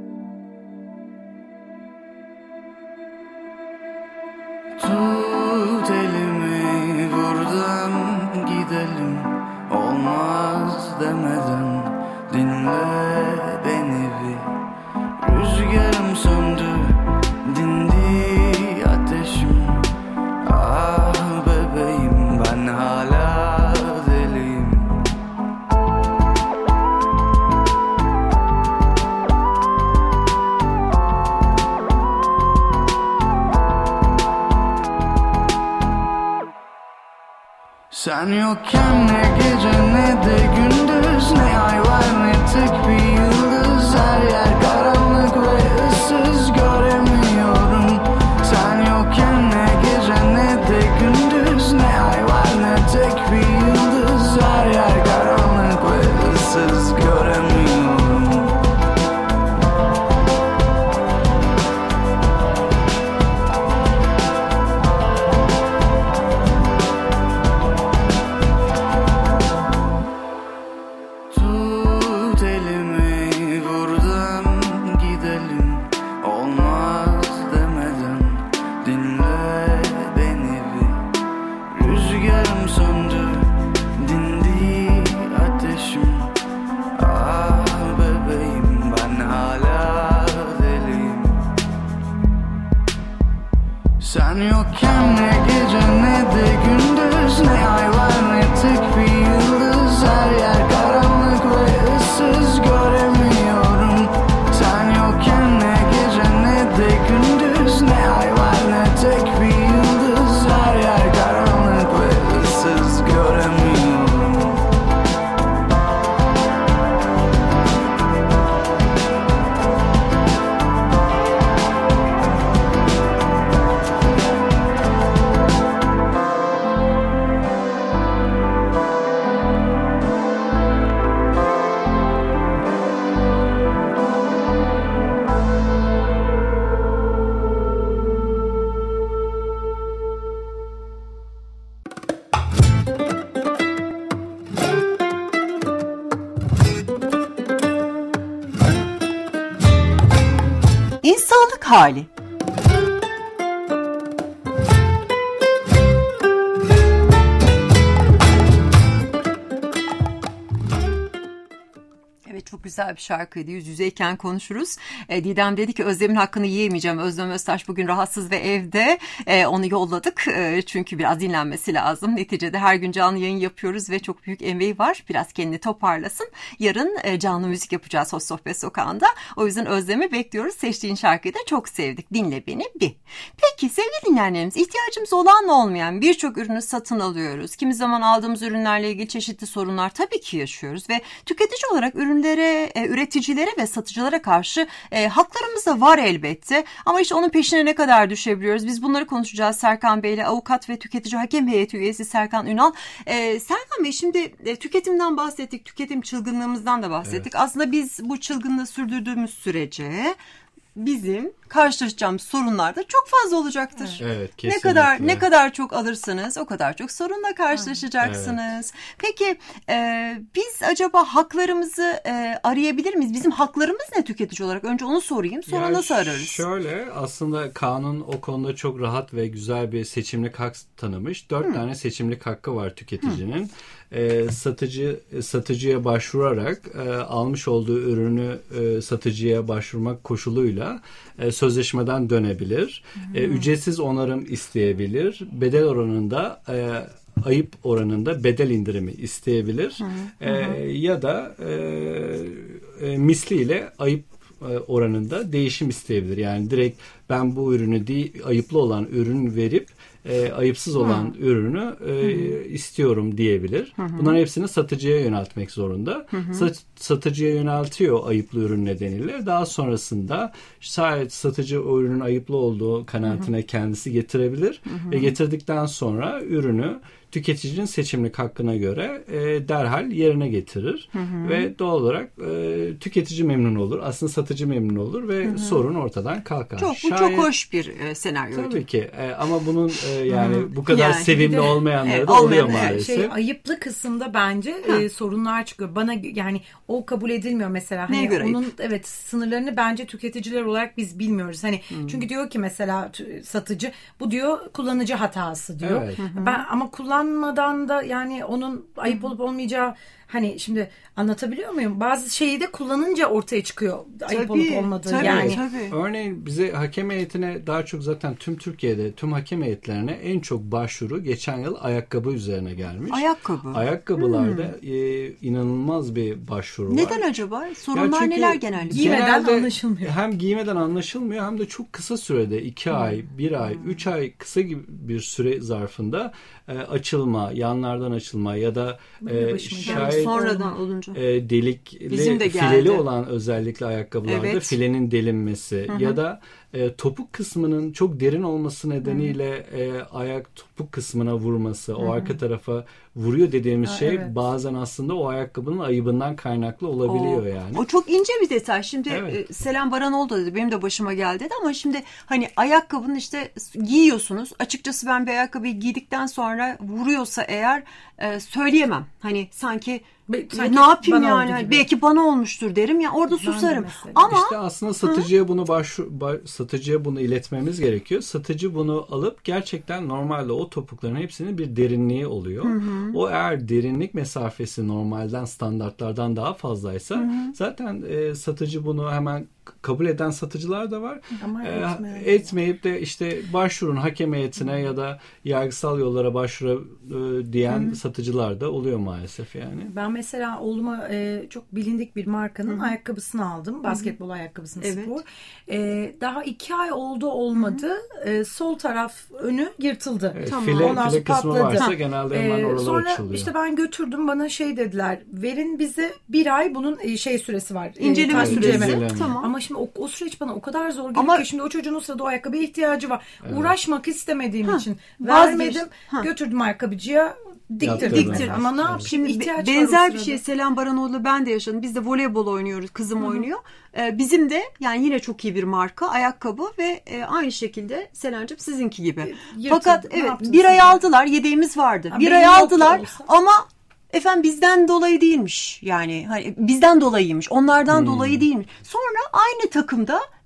Tut elimi buradan gidelim, olmaz demeden dinle beni bir. Rüzgarım söndü, dindi ateşim. Ah bebeğim ben hala deliyim. Sen yokken ne gece ne de gündüz, ne ay var ne tek bir yıldız. Her yer karanlık ve ıssız, göremiyorum. Sen yokken ne gece ne de gündüz, ne ay var ne tek bir yıldız. Her yer karanlık ve ıssız, göremiyorum. Tut elimi buradan gidelim, olmaz demeden dinle beni bir. Rüzgarım söndü, dindi ateşim. Ah bebeğim ben hala deliyim. Sen yokken ne gece ne de gündüz, ne ay var ne tek bir yıldız. Her yer karanlık ve ıssız, göremiyorum. Sen yokken ne gece ne de gündüz, ne ay var ne tek bir yıldız. Her yer karanlık ve ıssız, göremiyorum. İnsanlık hali. Evet, Çok güzel bir şarkıydı. Yüz yüzeyken konuşuruz. E, Didem dedi ki Özlem'in hakkını yiyemeyeceğim. Özlem Öztaş bugün rahatsız ve evde. E, onu yolladık. E, çünkü biraz dinlenmesi lazım. Neticede her gün canlı yayın yapıyoruz ve çok büyük emeği var. Biraz kendini toparlasın. Yarın e, canlı müzik yapacağız Hoş Sohbet Sokağı'nda. O yüzden Özlem'i bekliyoruz. Seçtiğin şarkıyı da çok sevdik. Dinle beni bir. Peki sevgili dinleyenlerimiz, ihtiyacımız olanla olmayan birçok ürünü satın alıyoruz. Kimi zaman aldığımız ürünlerle ilgili çeşitli sorunlar tabii ki yaşıyoruz ve tüketici olarak ürünlere, e, üreticilere ve satıcılara karşı e, haklarımız da var elbette. Ama işte onun peşine ne kadar düşebiliyoruz? Biz bunları konuşacağız Serkan Bey'le, avukat ve tüketici hakem heyeti üyesi Serkan Ünal. E, Serkan Bey, şimdi e, tüketimden bahsettik, tüketim çılgınlığımızdan da bahsettik. Evet. Aslında biz bu çılgınlığı sürdürdüğümüz sürece bizim karşılaşacağımız sorunlar da çok fazla olacaktır. Evet, kesinlikle. Ne kadar ne kadar çok alırsanız o kadar çok sorunla karşılaşacaksınız. Evet. Peki e, biz acaba haklarımızı e, arayabilir miyiz? Bizim haklarımız ne tüketici olarak? Önce onu sorayım. Sonra ya nasıl ararız? Şöyle, aslında kanun o konuda çok rahat ve güzel bir seçimlik hak tanımış. Dört hmm. tane seçimlik hakkı var tüketicinin. Hmm. E, satıcı satıcıya başvurarak e, almış olduğu ürünü e, satıcıya başvurmak koşuluyla e, sözleşmeden dönebilir. Hmm. E, ücretsiz onarım isteyebilir. Bedel oranında e, ayıp oranında bedel indirimi isteyebilir. Hmm. E, ya da e, e, misliyle ayıp oranında değişim isteyebilir. Yani direkt ben bu ürünü değil, ayıplı olan ürün verip e, ayıpsız olan hı. ürünü e, istiyorum diyebilir. Hı hı. Bunların hepsini satıcıya yöneltmek zorunda. Hı hı. Sat, satıcıya yöneltiyor ayıplı ürün nedeniyle. Daha sonrasında şayet satıcı o ürünün ayıplı olduğu kanaatine hı hı. kendisi getirebilir. Hı hı. Ve getirdikten sonra ürünü tüketicinin seçimlik hakkına göre e, derhal yerine getirir. Hı hı. Ve doğal olarak e, tüketici memnun olur. Aslında satıcı memnun olur ve hı hı. sorun ortadan kalkar. Çok, bu Şayet, çok hoş bir e, senaryoydu. Tabii ki. E, ama bunun e, yani hı. bu kadar yani, sevimli de, olmayanları evet, da oluyor olmayan, maalesef. Şey, ayıplı kısımda bence e, sorunlar çıkıyor. Bana yani o kabul edilmiyor mesela. Neye hani göre onun ayıp? Evet, sınırlarını bence tüketiciler olarak biz bilmiyoruz. Hani hı. çünkü diyor ki mesela satıcı bu diyor kullanıcı hatası diyor. Evet. Hı hı. Ben ama kullan kullanmadan da yani onun ayıp olup olmayacağı hani şimdi anlatabiliyor muyum? Bazı şeyi de kullanınca ortaya çıkıyor ayıp tabii, olup olmadığı tabii, yani. Tabii. Örneğin bize hakem heyetine daha çok zaten tüm Türkiye'de tüm hakem heyetlerine en çok başvuru geçen yıl ayakkabı üzerine gelmiş. Ayakkabı. Ayakkabılarda hmm. e, inanılmaz bir başvuru Neden var. Neden acaba? Sorunlar neler genelde? Giymeden anlaşılmıyor. Hem giymeden anlaşılmıyor hem de çok kısa sürede iki hmm. ay, bir ay, hmm. üç ay kısa gibi bir süre zarfında e, açılma, yanlardan açılma ya da e, şayet sonradan olunca e, delikli, fileli olan özellikle ayakkabılarda evet. filenin delinmesi hı hı. ya da e, topuk kısmının çok derin olması nedeniyle e, ayak topuk kısmına vurması, hı hı. o arka tarafa vuruyor dediğimiz ha, şey evet. bazen aslında o ayakkabının ayıbından kaynaklı olabiliyor o, yani. O çok ince bir detay. Şimdi evet. e, Selam Baranoğlu da dedi, benim de başıma geldi dedi ama şimdi hani ayakkabının işte giyiyorsunuz. Açıkçası ben bir ayakkabıyı giydikten sonra vuruyorsa eğer e, söyleyemem. Hani sanki Sanki ne yapayım yani? Belki bana olmuştur derim ya, orada ben susarım. Ama işte aslında satıcıya hı? bunu başvur, satıcıya bunu iletmemiz gerekiyor. Satıcı bunu alıp gerçekten normalde o topukların hepsinin bir derinliği oluyor. Hı hı. O eğer derinlik mesafesi normalden standartlardan daha fazlaysa hı hı. zaten e, satıcı bunu hemen kabul eden satıcılar da var. Ama e, etmeyip de işte başvurun hakem heyetine hı. ya da yargısal yollara başvuru e, diyen hı. satıcılar da oluyor maalesef yani. Ben mesela oğluma e, çok bilindik bir markanın hı-hı. ayakkabısını aldım. Basketbol hı-hı. ayakkabısını evet. spor. E, daha iki ay oldu olmadı. E, sol taraf önü yırtıldı. Evet, tamam. File, Ondan file kısmı patladı. Varsa genelde hemen oralar sonra açılıyor. İşte ben götürdüm, bana şey dediler. Verin bize bir ay bunun şey süresi var. İnceleme e, süresi. Tamam. Ama şimdi o, o süreç bana o kadar zor geliyor Ama... ki şimdi o çocuğun o sırada o ayakkabıya ihtiyacı var. Evet. Uğraşmak istemediğim ha. için vermedim. Ha. Götürdüm ayakkabıcıya. Diktir, diktir. Ama ne yapayım? Şimdi benzer bir şey Selam Baranoğlu'yla ben de yaşadım. Biz de voleybol oynuyoruz. Kızım Hı-hı. oynuyor. Ee, bizim de yani yine çok iyi bir marka ayakkabı ve e, aynı şekilde Selen'cim sizinki gibi. Yırtın, Fakat evet bir ay aldılar. Yedeğimiz vardı. Ha, bir ay aldılar ama efendim bizden dolayı değilmiş. Yani hani bizden dolayıymış. Onlardan hmm. dolayı değilmiş. Sonra aynı takımda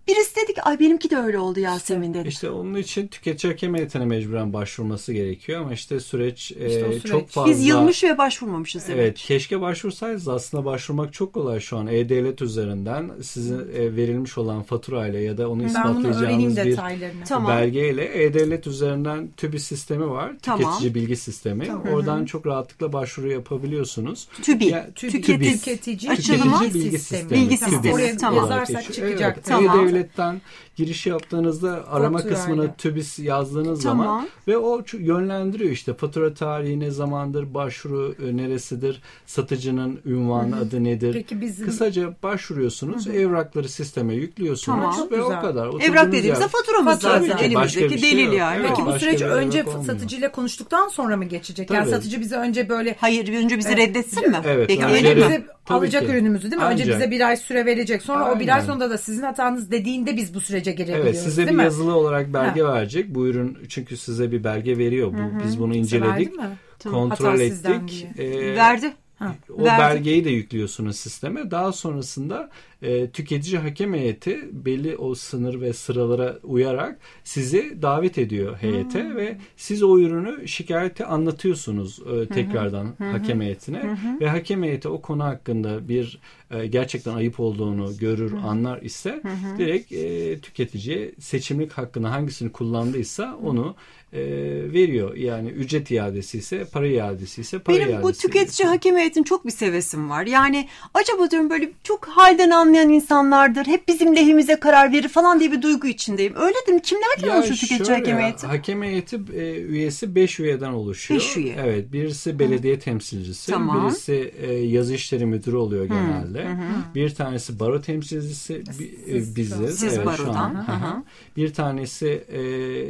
birisi dedi ki ay benimki de öyle oldu Yasemin dedi. İşte onun için tüketici hakem heyetine mecburen başvurması gerekiyor ama işte süreç, İşte e, o süreç. çok fazla. Biz yılmış ve başvurmamışız. Evet, Evet. keşke başvursaydınız. Aslında başvurmak çok kolay şu an. E-Devlet üzerinden size e, verilmiş olan faturayla ya da onu Ben bunu öğreneyim ispatlayacağınız bir detaylarını. Tamam. belgeyle E-Devlet üzerinden TÜBİ sistemi var. Tamam. Tüketici bilgi sistemi. Oradan çok rahatlıkla başvuru yapabiliyorsunuz. TÜBİ. Ya, TÜBİ. TÜBİ. Tüketici Açılımı? Bilgi bilgi sistemi. sistemi. Bilgi Tamam, sistemi. Oraya Tamam. yazarsak Evet, çıkacak. evet. Tamam. E-Devlet'ten giriş yaptığınızda arama Faturayla. kısmına TÜBİS yazdığınız Tamam. zaman ve o ç- yönlendiriyor işte fatura tarihi ne zamandır, başvuru e, neresidir, satıcının ünvanı adı nedir. Peki bizim- Kısaca başvuruyorsunuz, evrakları sisteme yüklüyorsunuz Tamam. Çok ve güzel. o kadar. Evrak Oturduğunuz dediğimizde yer- faturamız Fatura zaten zaten. Başka bir elimizdeki şey delil yok. yani. Evet, Peki bu başka süreç bir önce evrak olmuyor. satıcıyla konuştuktan sonra mı geçecek? Yani Tabii. satıcı bize önce böyle Hayır önce bizi Evet. reddetsin mi? Evet, Bekleyelim önce mi? önce bize Tabii alacak ki. ürünümüzü değil mi? Önce Ancak. bize bir ay süre verecek. Sonra o bir ay Aynen. sonunda da sizin hatanız dediğinde biz bu sürece girebiliyoruz Evet, size değil bir mi? yazılı olarak belge verecek. Bu ürün çünkü size bir belge veriyor. Bu biz bunu Size verdi inceledik. mi? Kontrol Hata sizden ettik. diye. Ee, Verdi. O Verdi. belgeyi de yüklüyorsunuz sisteme. Daha sonrasında e, tüketici hakem heyeti belli o sınır ve sıralara uyarak sizi davet ediyor heyete Hmm. ve siz o ürünü şikayeti anlatıyorsunuz e, tekrardan hakem heyetine ve hakem heyeti o konu hakkında bir e, gerçekten ayıp olduğunu görür, anlar ise direkt e, tüketiciye seçimlik hakkını hangisini kullandıysa onu e, veriyor. Yani ücret iadesi ise para iadesi ise para Benim iadesi. bu tüketici hakem heyetin çok bir sevesim var. Yani acaba diyorum böyle çok halden anlayan insanlardır. Hep bizim lehimize karar verir falan diye bir duygu içindeyim. Öyle değil mi? Kimlerden Ya oluşuyor tüketici şöyle, hakem heyeti? Hakem heyeti e, üyesi beş üyeden oluşuyor. Beş üye. Evet, birisi belediye temsilcisi, Tamam. birisi e, yazı işleri müdürü oluyor genelde. Bir tanesi baro temsilcisi bi- e, biziz. Siz evet, şu barodan. an. Hı hı. Hı hı. Bir tanesi e,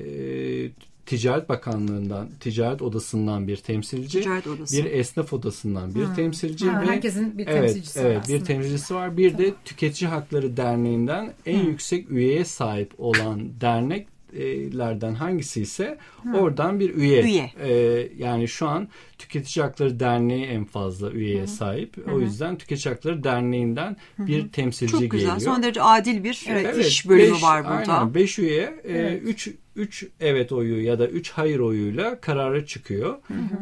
Ticaret Bakanlığı'ndan, Ticaret Odası'ndan bir temsilci, Ticaret Odası. bir esnaf odasından bir temsilci Ha, ve herkesin bir evet, temsilcisi var evet, aslında. bir temsilcisi var. Bir de Tüketici Hakları Derneği'nden en yüksek üyeye sahip olan derneklerden hangisi ise oradan bir üye. Üye. Ee, yani şu an Tüketici Hakları Derneği en fazla üyeye sahip. O yüzden Tüketici Hakları Derneği'nden bir temsilci Çok geliyor. güzel. Son derece adil bir Evet, iş bölümü beş- var burada. Aynen. beş üye, üç üç evet oyu ya da üç hayır oyuyla karara çıkıyor.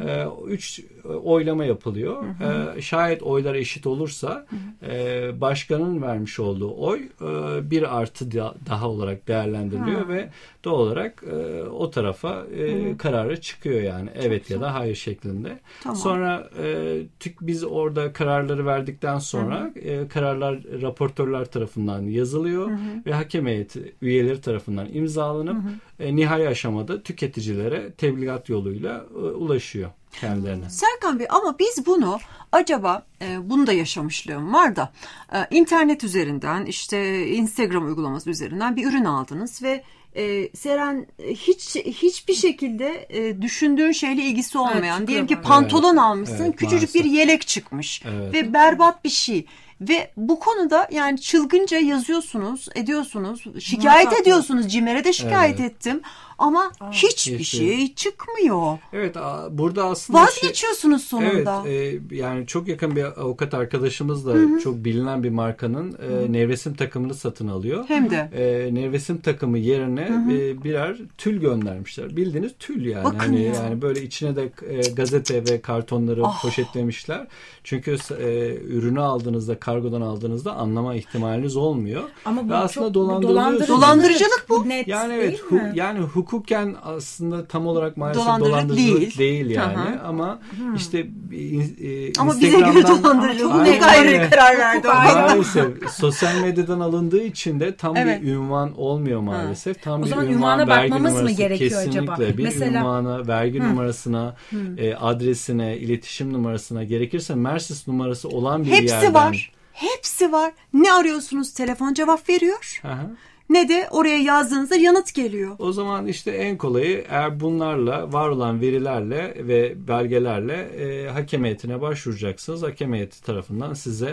üç oylama yapılıyor. Ee, şayet oylar eşit olursa e, başkanın vermiş olduğu oy e, bir artı da, daha olarak değerlendiriliyor ve doğal olarak e, o tarafa e, kararı çıkıyor yani. Evet ya da hayır şeklinde. Tamam. Sonra e, tük biz orada kararları verdikten sonra e, kararlar raportörler tarafından yazılıyor ve hakem heyeti üyeleri tarafından imzalanıp e, nihai aşamada tüketicilere tebligat yoluyla e, ulaşıyor kendilerine. Serkan Bey ama biz bunu acaba e, bunu da yaşamışlığım var da e, internet üzerinden işte Instagram uygulaması üzerinden bir ürün aldınız ve e, Seren hiç hiçbir şekilde e, düşündüğün şeyle ilgisi olmayan Evet, diyelim ki çıkıyor pantolon Evet, almışsın evet, küçücük maalesef. bir yelek çıkmış Evet. ve berbat bir şey. Ve bu konuda yani çılgınca yazıyorsunuz, ediyorsunuz, şikayet Muhakkak. ediyorsunuz. CİMER'e de şikayet Evet. ettim ama hiçbir hiçbir- şey çıkmıyor. Evet, a- burada aslında şey- Vazgeçiyorsunuz sonunda. Evet, e, yani çok yakın bir avukat arkadaşımız da çok bilinen bir markanın e, nevresim takımını satın alıyor. Hem de. E, nevresim takımı yerine e, birer tül göndermişler. Bildiğiniz tül yani. Bakın hani ya. yani böyle içine de e, gazete ve kartonları Ah. poşetlemişler. Çünkü e, ürünü aldığınızda, kargodan aldığınızda anlama ihtimaliniz olmuyor. Ama bu Ve aslında çok dolandırılıyorsunuz. Dolandırıcılık bu. Net Yani değil evet, mi? hu- yani hukuken aslında tam olarak maalesef Dolandırıcılık dolandırıcılık değil. değil, yani Hı hı. ama işte e, Ama bize göre Instagram'dan- dolandırıcılık. Aynen. Ne gayrı karar verdi. o. Maalesef sosyal medyadan alındığı için de tam Evet. bir ünvan olmuyor maalesef. Tam O bir zaman ünvan, ünvana vergi bakmamız mı numarası, gerekiyor kesinlikle. acaba? Bir Mesela- ünvana, vergi numarasına, e, adresine, iletişim numarasına, gerekirse Mersis numarası olan bir Hepsi yerden. var. Hepsi var. Ne arıyorsunuz? Telefon cevap veriyor. Hı hı. Ne de oraya yazdığınızda yanıt geliyor. O zaman işte en kolayı eğer bunlarla, var olan verilerle ve belgelerle e, hakem heyetine başvuracaksınız. Hakem heyeti tarafından size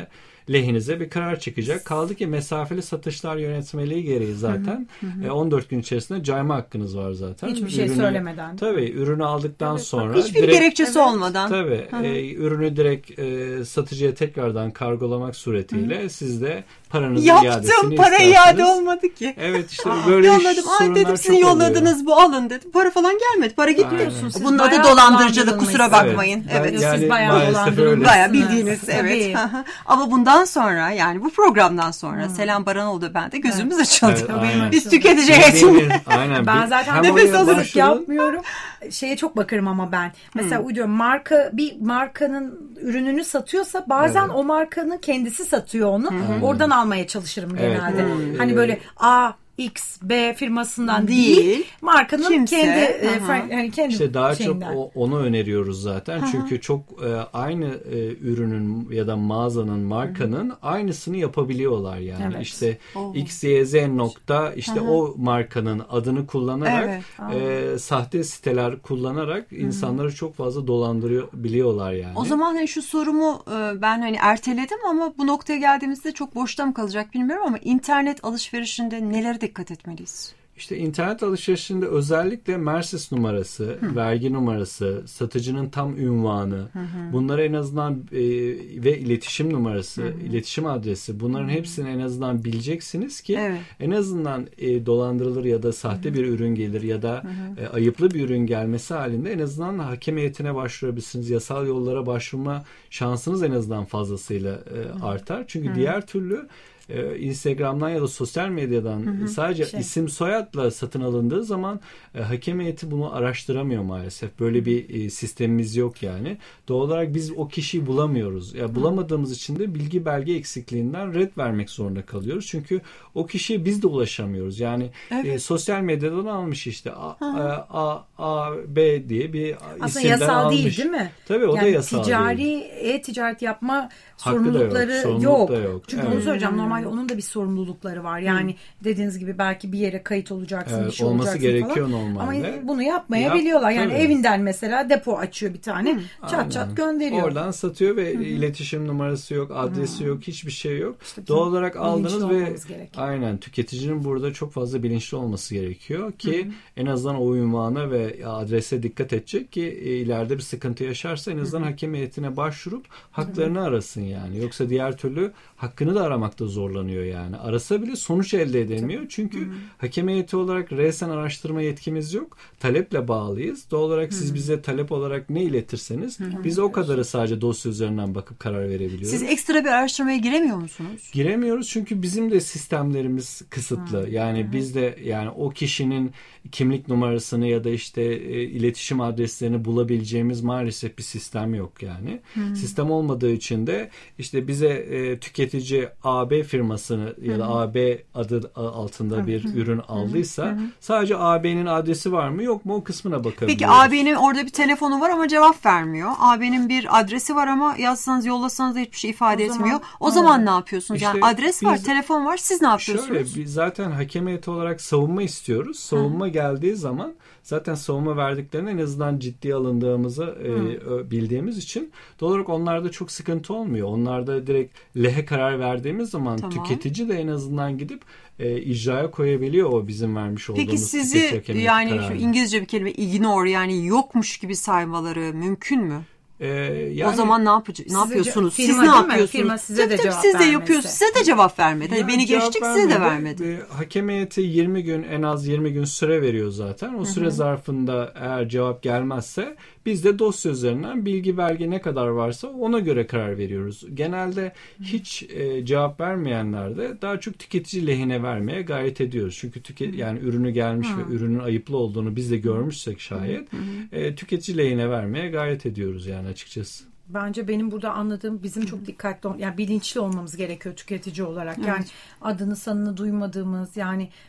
lehinize bir karar çıkacak. Kaldı ki mesafeli satışlar yönetmeliği gereği zaten hı hı. on dört gün içerisinde cayma hakkınız var zaten. Hiçbir şey ürünü, söylemeden. Tabii ürünü aldıktan evet, sonra. Hiçbir direkt, gerekçesi evet. olmadan. Tabii e, ürünü direkt e, satıcıya tekrardan kargolamak suretiyle hı. siz de paranızı Yaptım, iadesini para istersiniz. iade olmadı ki. Evet işte böyle yolladım. Ay dedim sizin yolladınız bu alın dedim. Para falan gelmedi. Para gitmiyorsunuz. Bunun adı dolandırıcılık, kusura bakmayın. Evet. Evet. Yani siz bayağı dolandırılmışsınız. Bayağı bildiğiniz evet. Ama bundan sonra yani bu programdan sonra hmm. Selam Baranoğlu ben de gözümüz evet. açıldı. Evet, Biz tüketici heyetinde. Aynen. Ben zaten nefes alıp yapmıyorum. Şeye çok bakarım ama ben. Mesela hmm. uyduruyorum marka bir markanın ürününü satıyorsa bazen evet. o markanın kendisi satıyor onu. Hmm. Oradan almaya çalışırım evet. genelde. Hmm. Hani böyle A X, B firmasından değil, değil markanın Kimse. kendi e, frank, yani kendi işte daha şeyinden. çok o, onu öneriyoruz zaten. Aha. Çünkü çok e, aynı e, ürünün ya da mağazanın, markanın Hı-hı. aynısını yapabiliyorlar yani. Evet. İşte oh. X Y Z nokta işte Aha. o markanın adını kullanarak evet. e, sahte siteler kullanarak Hı-hı. insanları çok fazla dolandırıyor biliyorlar yani. O zaman hani şu sorumu e, ben hani erteledim ama bu noktaya geldiğimizde çok boşta mı kalacak bilmiyorum ama internet alışverişinde neler dikkat etmeliyiz? İşte internet alışverişinde özellikle Mersis numarası, hı. vergi numarası, satıcının tam ünvanı, hı hı. bunları en azından e, ve iletişim numarası, hı hı. iletişim adresi bunların hı hı. hepsini en azından bileceksiniz ki evet. en azından e, dolandırılır ya da sahte hı hı. bir ürün gelir ya da hı hı. E, ayıplı bir ürün gelmesi halinde en azından hakem heyetine başvurabilirsiniz. Yasal yollara başvurma şansınız en azından fazlasıyla e, artar. Çünkü hı hı. diğer türlü Instagram'dan ya da sosyal medyadan hı hı, sadece şey. isim soyadla satın alındığı zaman e, hakem heyeti bunu araştıramıyor maalesef. Böyle bir e, sistemimiz yok yani. Doğal olarak biz o kişiyi bulamıyoruz. Ya yani bulamadığımız için de bilgi belge eksikliğinden red vermek zorunda kalıyoruz. Çünkü o kişiye biz de ulaşamıyoruz. Yani evet. e, sosyal medyadan almış işte A, A, A, A, B diye bir aslında isimden yasal almış. değil değil mi? Tabii o yani da yasal ticari, değil. E-ticaret yapma Hakkı sorumlulukları yok. Sorumluluk yok. Da yok. Çünkü evet. onu söyleyeceğim. Normalde onun da bir sorumlulukları var. Yani hmm. dediğiniz gibi belki bir yere kayıt olacaksın, evet, bir şey olması olacaksın gerekiyor falan. normalde. Ama bunu yapmayabiliyorlar. Yap, yani tabii. evinden mesela depo açıyor bir tane. Hmm. Çat Aynen. çat gönderiyor. Oradan satıyor ve hmm. iletişim numarası yok, adresi hmm. yok, hiçbir şey yok. İşte doğal olarak aldınız ve gerekiyor. Aynen tüketicinin burada çok fazla bilinçli olması gerekiyor ki hmm. en azından o ünvana ve adrese dikkat edecek ki ileride bir sıkıntı yaşarsa en azından hmm. hakem heyetine başvurup haklarını hmm. arasın yani. Yoksa diğer türlü hakkını da aramakta zorlanıyor yani. Arasa bile sonuç elde edemiyor. Çünkü hmm. hakem heyeti olarak resen araştırma yetkimiz yok. Taleple bağlıyız. Doğal olarak hmm. siz bize talep olarak ne iletirseniz hmm. biz o kadarı sadece dosya üzerinden bakıp karar verebiliyoruz. Siz ekstra bir araştırmaya giremiyor musunuz? Giremiyoruz çünkü bizim de sistemlerimiz kısıtlı. Hmm. Yani hmm. biz de yani o kişinin kimlik numarasını ya da işte e, iletişim adreslerini bulabileceğimiz maalesef bir sistem yok yani. Hmm. Sistem olmadığı için de işte bize e, tüketici A B firmasını ya da hmm. A B adı altında hmm. bir hmm. ürün aldıysa hmm. sadece A B'nin adresi var mı yok mu o kısmına bakabiliyoruz. Peki A B'nin orada bir telefonu var ama cevap vermiyor. A B'nin bir adresi var ama yazsanız yollasanız da hiçbir şey ifade o etmiyor. Zaman, o zaman ne yapıyorsunuz? İşte yani adres var, telefon var. Siz ne yapıyorsunuz? Şöyle biz zaten hakem heyeti olarak savunma istiyoruz. Savunma hmm. geldiği zaman zaten savunma verdiklerinde en azından ciddiye alındığımızı hmm. e, bildiğimiz için doğal olarak onlarda çok sıkıntı olmuyor. Onlarda direkt lehe karar verdiğimiz zaman tamam. tüketici de en azından gidip e, icraya koyabiliyor o bizim vermiş olduğumuz. Peki sizi yani kararını. Şu İngilizce bir kelime ignore yani yokmuş gibi saymaları mümkün mü? Ee, yani o zaman ne yapacağız? Ne yapıyorsunuz? Firma, siz ne yapıyorsunsunuz? Firma size tabii, de cevap siz de vermesi. yapıyorsunuz. Size de cevap vermedi. Yani beni geçtik size de vermedi. E, hakem heyeti yirmi gün en az yirmi gün süre veriyor zaten. O süre Hı-hı. zarfında eğer cevap gelmezse biz de dosya üzerinden bilgi belge ne kadar varsa ona göre karar veriyoruz. Genelde Hı-hı. hiç e, cevap vermeyenler de daha çok tüketici lehine vermeye gayret ediyoruz. Çünkü tüke- yani ürünü gelmiş Hı-hı. ve ürünün ayıplı olduğunu biz de görmüşsek şayet e, tüketici lehine vermeye gayret ediyoruz yani açıkçası. Bence benim burada anladığım bizim çok dikkatli yani bilinçli olmamız gerekiyor tüketici olarak. Yani evet. adını sanını duymadığımız yani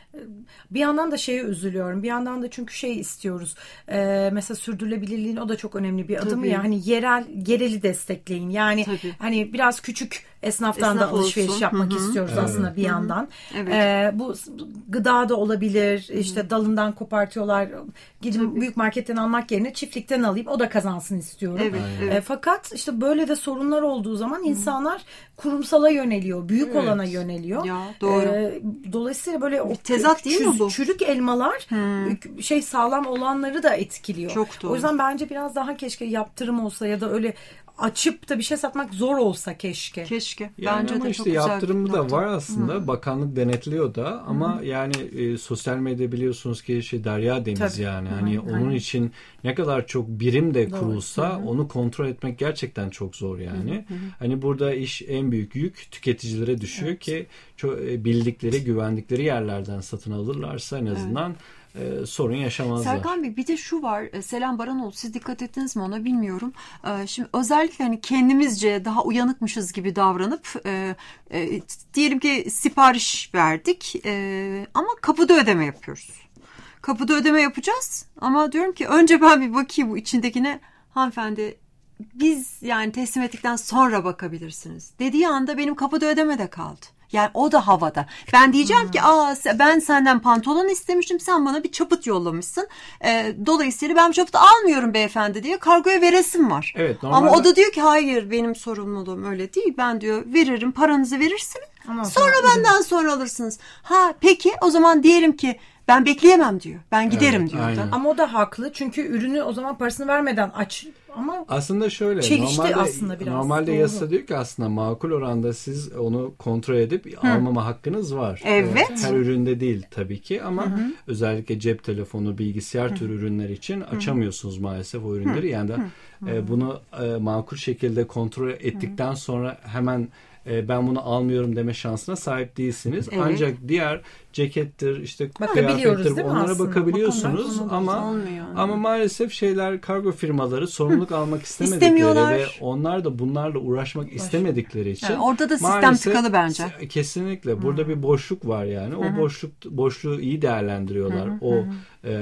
Bir yandan da şeye üzülüyorum. Bir yandan da çünkü şey istiyoruz. Ee, mesela sürdürülebilirliğin o da çok önemli bir adım ya. Hani yerel yereli destekleyin. Yani Tabii. hani biraz küçük esnaftan Esnaf da alışveriş olsun. yapmak Hı-hı. istiyoruz Evet. aslında bir yandan. Evet. Ee, bu gıda da olabilir. İşte dalından kopartıyorlar. Gidin büyük marketten almak yerine çiftlikten alayım. O da kazansın istiyorum. Evet, evet. Ee, fakat işte böyle de sorunlar olduğu zaman insanlar kurumsala yöneliyor. Büyük Evet. olana yöneliyor. Ya, doğru. Ee, dolayısıyla böyle o tezat değil mi çüz- bu? Çürük elmalar şey sağlam olanları da etkiliyor. Çok doğru. O yüzden bence biraz daha keşke yaptırım olsa ya da öyle açıp da bir şey satmak zor olsa keşke. Keşke. Yani Bence ama de işte çok güzel bir yaptırımı da nokta. var aslında. Bakanlık denetliyor da ama yani e, sosyal medya biliyorsunuz ki şey derya deniz Tabii. yani. Hani onun için ne kadar çok birim de Doğru. kurulsa onu kontrol etmek gerçekten çok zor yani. Hani burada iş en büyük yük tüketicilere düşüyor ki çok, e, bildikleri, güvendikleri yerlerden satın alırlarsa en azından e, sorun yaşamazlar. Serkan Bey bir de şu var. e, Selam Baranoğlu, siz dikkat ettiniz mi ona bilmiyorum. E, Şimdi özellikle hani kendimizce daha uyanıkmışız gibi davranıp e, e, diyelim ki sipariş verdik e, ama kapıda ödeme yapıyoruz. Kapıda ödeme yapacağız ama diyorum ki önce ben bir bakayım bu içindekine. Hanımefendi biz yani teslim ettikten sonra bakabilirsiniz dediği anda benim kapıda ödeme de kaldı. Yani o da havada. Ben diyeceğim ki aa ben senden pantolon istemiştim, sen bana bir çaput yollamışsın. E, dolayısıyla ben çaput almıyorum beyefendi diye kargoya veresim var. Evet, Ama normalde- o da diyor ki hayır benim sorumluluğum öyle değil. Ben diyor veririm, paranızı verirsiniz. Ama Sonra sonra- benden sonra alırsınız. Ha peki o zaman diyelim ki ben bekleyemem diyor. Ben giderim Evet, diyor. aynen. da. Ama o da haklı. Çünkü ürünü o zaman parasını vermeden aç. Ama Aslında şöyle Çelişti normalde, aslında biraz, normalde doğru. yasa diyor ki aslında makul oranda siz onu kontrol edip almama hakkınız var. Evet. Her üründe değil tabii ki ama özellikle cep telefonu, bilgisayar türü ürünler için açamıyorsunuz maalesef o ürünleri. Yani da e, bunu e, makul şekilde kontrol ettikten sonra hemen e, ben bunu almıyorum deme şansına sahip değilsiniz. Evet. Ancak diğer cekettir, işte Bakabiliyoruz kıyafettir değil mi onlara aslında? bakabiliyorsunuz Bakın, ama olmuyor yani. ama maalesef şeyler kargo firmaları sorumluluk almak istemedikleri İstemiyorlar. ve onlar da bunlarla uğraşmak istemedikleri için Yani orada da sistem maalesef- tıkalı bence. Kesinlikle. Burada bir boşluk var yani. O boşluk boşluğu iyi değerlendiriyorlar. O e,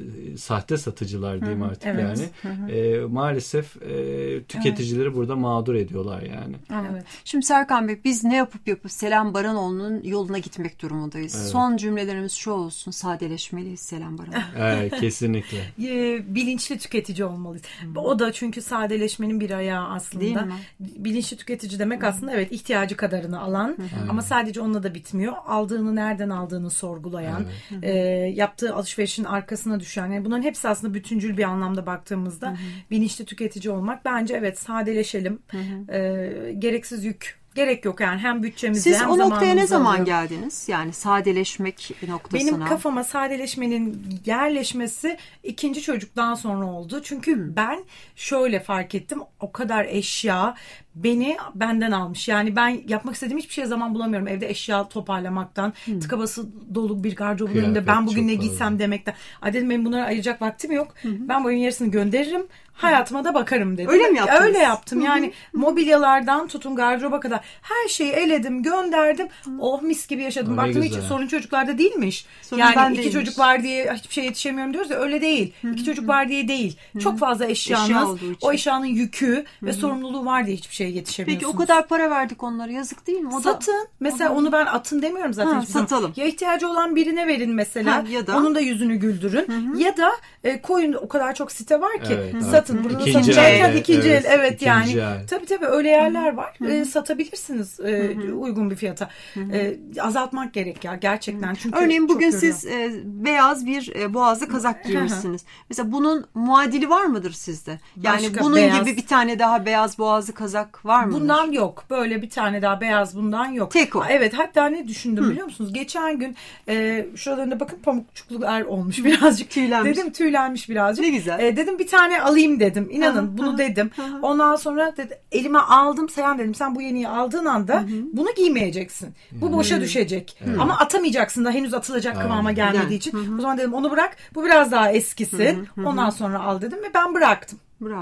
sahte satıcılar diyeyim artık Evet. yani. E, maalesef e, tüketicileri burada mağdur ediyorlar yani. evet. Şimdi Serkan Bey biz ne yapıp yapıp Selam Baranoğlu'nun yoluna gitmek durumundayız. Evet. Son cümlelerimiz şu olsun: sadeleşmeliyiz Selam Baranoğlu. Evet, kesinlikle. E, bilinçli tüketici olmalıyız. O da çünkü sadeleşmenin bir ayağı aslında. Değil mi? Bilinçli tüketici demek aslında evet ihtiyacı kadarını alan ama sadece onunla da bitmiyor. Aldığını nereden aldığını sorgulayan, e, yaptığı alışverişin arkasına düşen. Yani bunların hepsi aslında bütüncül bir anlamda baktığımızda bilinçli tüketici olmak. Bence evet sadeleşelim. E, gereksiz yük gerek yok yani hem bütçemizi Siz hem o noktaya ne zamanımızı zaman alıyor. geldiniz? Yani sadeleşmek noktasına. Benim kafama sadeleşmenin yerleşmesi ikinci çocuktan sonra oldu. Çünkü ben şöyle fark ettim. O kadar eşya beni benden almış. Yani ben yapmak istediğim hiçbir şeye zaman bulamıyorum. Evde eşya toparlamaktan, tıka bası dolu bir gardırobun Kıyafet önünde ben bugün çok ne fazla. giysem demekten. Ay dedim benim bunlara ayıracak vaktim yok. Ben bu oyun yarısını gönderirim. Hayatıma da bakarım dedim. Öyle mi yaptınız? Öyle yaptım. Yani mobilyalardan tutun gardıroba kadar her şeyi eledim, gönderdim. Oh mis gibi yaşadım. Ne Baktım hiç güzel. sorun çocuklarda değilmiş. Sorun yani ben iki değilmiş. çocuk var diye hiçbir şeye yetişemiyorum diyoruz ya öyle değil. İki çocuk var diye değil. Çok fazla Eşya eşyanız, olduğu için. o eşyanın yükü ve sorumluluğu var diye hiçbir şeye Peki yetişemiyorsunuz. o kadar para verdik onlara, yazık değil mi? O da Satın. Mesela o da- onu ben atın demiyorum zaten. Ha, hiçbir zaman. satalım. Ya ihtiyacı olan birine verin mesela. Ha, ya da- Onun da yüzünü güldürün. Ya da e, koyun, o kadar çok site var ki. Evet, satın. evet. Burada İkinci satacakken el, ikinci evet, el. Evet ikinci yani. el. Tabii tabii öyle yerler var. E, satabilirsiniz e, uygun bir fiyata. E, azaltmak gerek ya gerçekten. Çünkü Örneğin çok bugün yoruyor. siz e, beyaz bir e, boğazlı kazak giymişsiniz. Mesela bunun muadili var mıdır sizde? Yani Başka bunun beyaz- gibi bir tane daha beyaz boğazlı kazak var mıdır? Bundan yok. Böyle bir tane daha beyaz bundan yok. Tek o. Ha, evet hatta ne düşündüm biliyor musunuz? Geçen gün e, şuralarında bakın pamukçuklar olmuş birazcık. Tüylenmiş. Dedim tüylenmiş birazcık. Ne güzel. E, dedim bir tane alayım dedim. İnanın Aha, bunu aha, dedim. aha. Ondan sonra dedi, elime aldım. Seyhan dedim sen bu yeniyi aldığın anda bunu giymeyeceksin. Bu boşa düşecek. Ama atamayacaksın da henüz atılacak kıvama gelmediği Yani. için. O zaman dedim onu bırak. Bu biraz daha eskisin. Ondan sonra al dedim ve ben bıraktım. Bravo.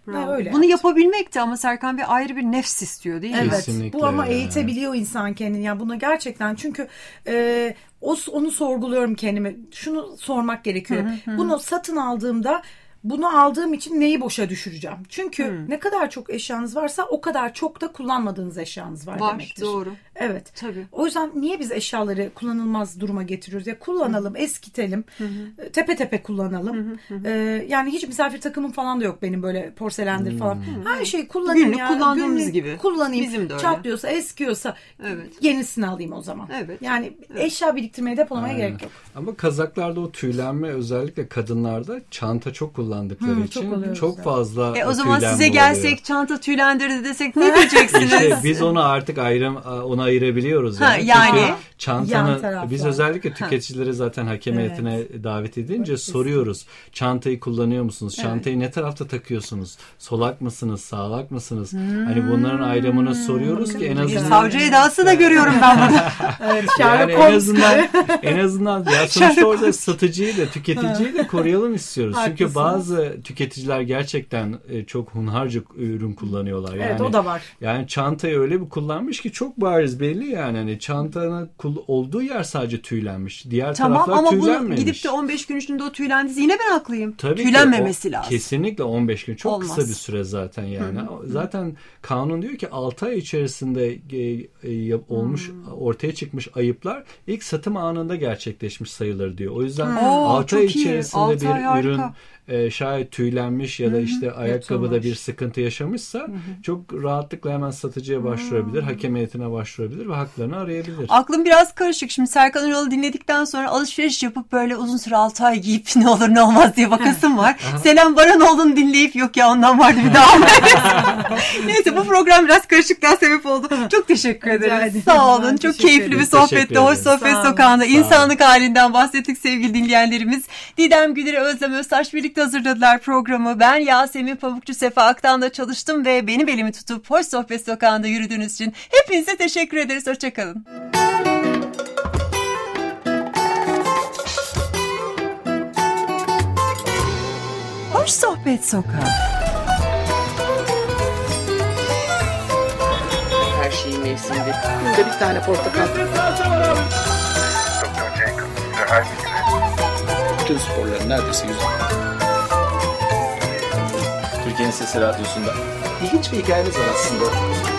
Bravo. öyle Bunu yaptım. yapabilmek de ama Serkan Bey ayrı bir nefs istiyor değil mi? Evet. Kesinlikle Bu ama yani. eğitebiliyor insan kendini. Yani buna gerçekten çünkü e, o onu sorguluyorum kendime. Şunu sormak gerekiyor. Hı hı. Bunu satın aldığımda bunu aldığım için neyi boşa düşüreceğim? Çünkü Hı. ne kadar çok eşyanız varsa o kadar çok da kullanmadığınız eşyanız var, Var, demektir. doğru. Evet. Tabii. O yüzden niye biz eşyaları kullanılmaz duruma getiriyoruz? Ya kullanalım, eskitelim, tepe tepe kullanalım. Ee, yani hiç misafir takımım falan da yok benim böyle porselendir falan. Her şeyi kullanayım Günlük ya. kullandığımız Günlük gibi. Kullanayım. Bizim de öyle. Çatlıyorsa, eskiyorsa Evet. yenisini alayım o zaman. Evet. Yani eşya biriktirmeye, depolamaya Aynen. gerek yok. Ama kazaklarda o tüylenme özellikle kadınlarda çanta çok kullandıkları Hı, için çok oluyor çok bizde. fazla E o zaman tüylenme size oluyor. gelsek çanta tüylendirdi desek ne diyeceksiniz? İşte biz onu artık ayrım onu ayırabiliyoruz. Ha, Yani. yani. Çünkü Yan çantanın taraflar. biz özellikle tüketicileri zaten hakem Evet. heyetine davet edince Evet, soruyoruz. Çantayı kullanıyor musunuz? Evet. Çantayı ne tarafta takıyorsunuz? Solak mısınız? Sağlak mısınız? Hani bunların ayrımını soruyoruz ki en Bir azından savcı edası da görüyorum ben burada. Evet, yani Sherlock en Holmes azından gibi. en azından ya sonuçta orada satıcıyı da tüketiciyi de koruyalım istiyoruz. Çünkü Haklısınız. bazı tüketiciler gerçekten e, çok hunharca ürün kullanıyorlar. Yani, Evet, o da var. Yani çantayı öyle bir kullanmış ki çok bariz belli yani. Hani çantanın kul- olduğu yer sadece tüylenmiş. Diğer Tamam taraflar ama bunu tüylenmemiş. gidip de on beş gün içinde o tüylendiyse yine ben haklıyım. Tabii ki Tüylenmemesi o- lazım. Kesinlikle on beş gün. Çok Olmaz. kısa bir süre zaten yani. Zaten kanun diyor ki altı ay içerisinde e, e, yap- olmuş ortaya çıkmış ayıplar ilk satım anında gerçekleşmiş sayılır diyor. O yüzden Oo, altı ay çok iyi. içerisinde Altı bir ay harika. ürün e, şayet tüylenmiş ya da işte ayakkabıda bir sıkıntı yaşamışsa çok rahatlıkla hemen satıcıya başvurabilir, hakem heyetine başvurabilir ve haklarını arayabilir. Aklım biraz karışık. Şimdi Serkan Ünal'ı dinledikten sonra alışveriş yapıp böyle uzun süre altı ay giyip ne olur ne olmaz diye bakasım var. Selam Baranoğlu'nu dinleyip yok ya ondan vardı bir daha. Neyse bu program biraz karışıklığa sebep oldu. Çok teşekkür Rica ederiz. ederim. Sağ olun. Ben Çok teşekkür keyifli ederim. bir sohbetti. Teşekkür Hoş ederiz. Sohbet Sağ olun. Sokağı'nda Sağ olun. insanlık halinden bahsettik sevgili dinleyenlerimiz. Didem Güler'e Özlem Öztaş birlikte hazırladılar programı. Ben Yasemin Pamukçu Sefa Aktan'da çalıştım ve benim elimi tutup Hoş Sohbet Sokağı'nda yürüdüğünüz için hepinize teşekkür ederiz. Hoşçakalın. Hoş Sohbet Sokağı. Her şeyin mevsiminde. Günde bir tane portakal. Doktor Jekyll, Mister Hyde gibi. Bütün sporların neredeyse yüzü. Türkiye'nin Sesi Radyosu'nda İlginç bir hikayeniz var aslında.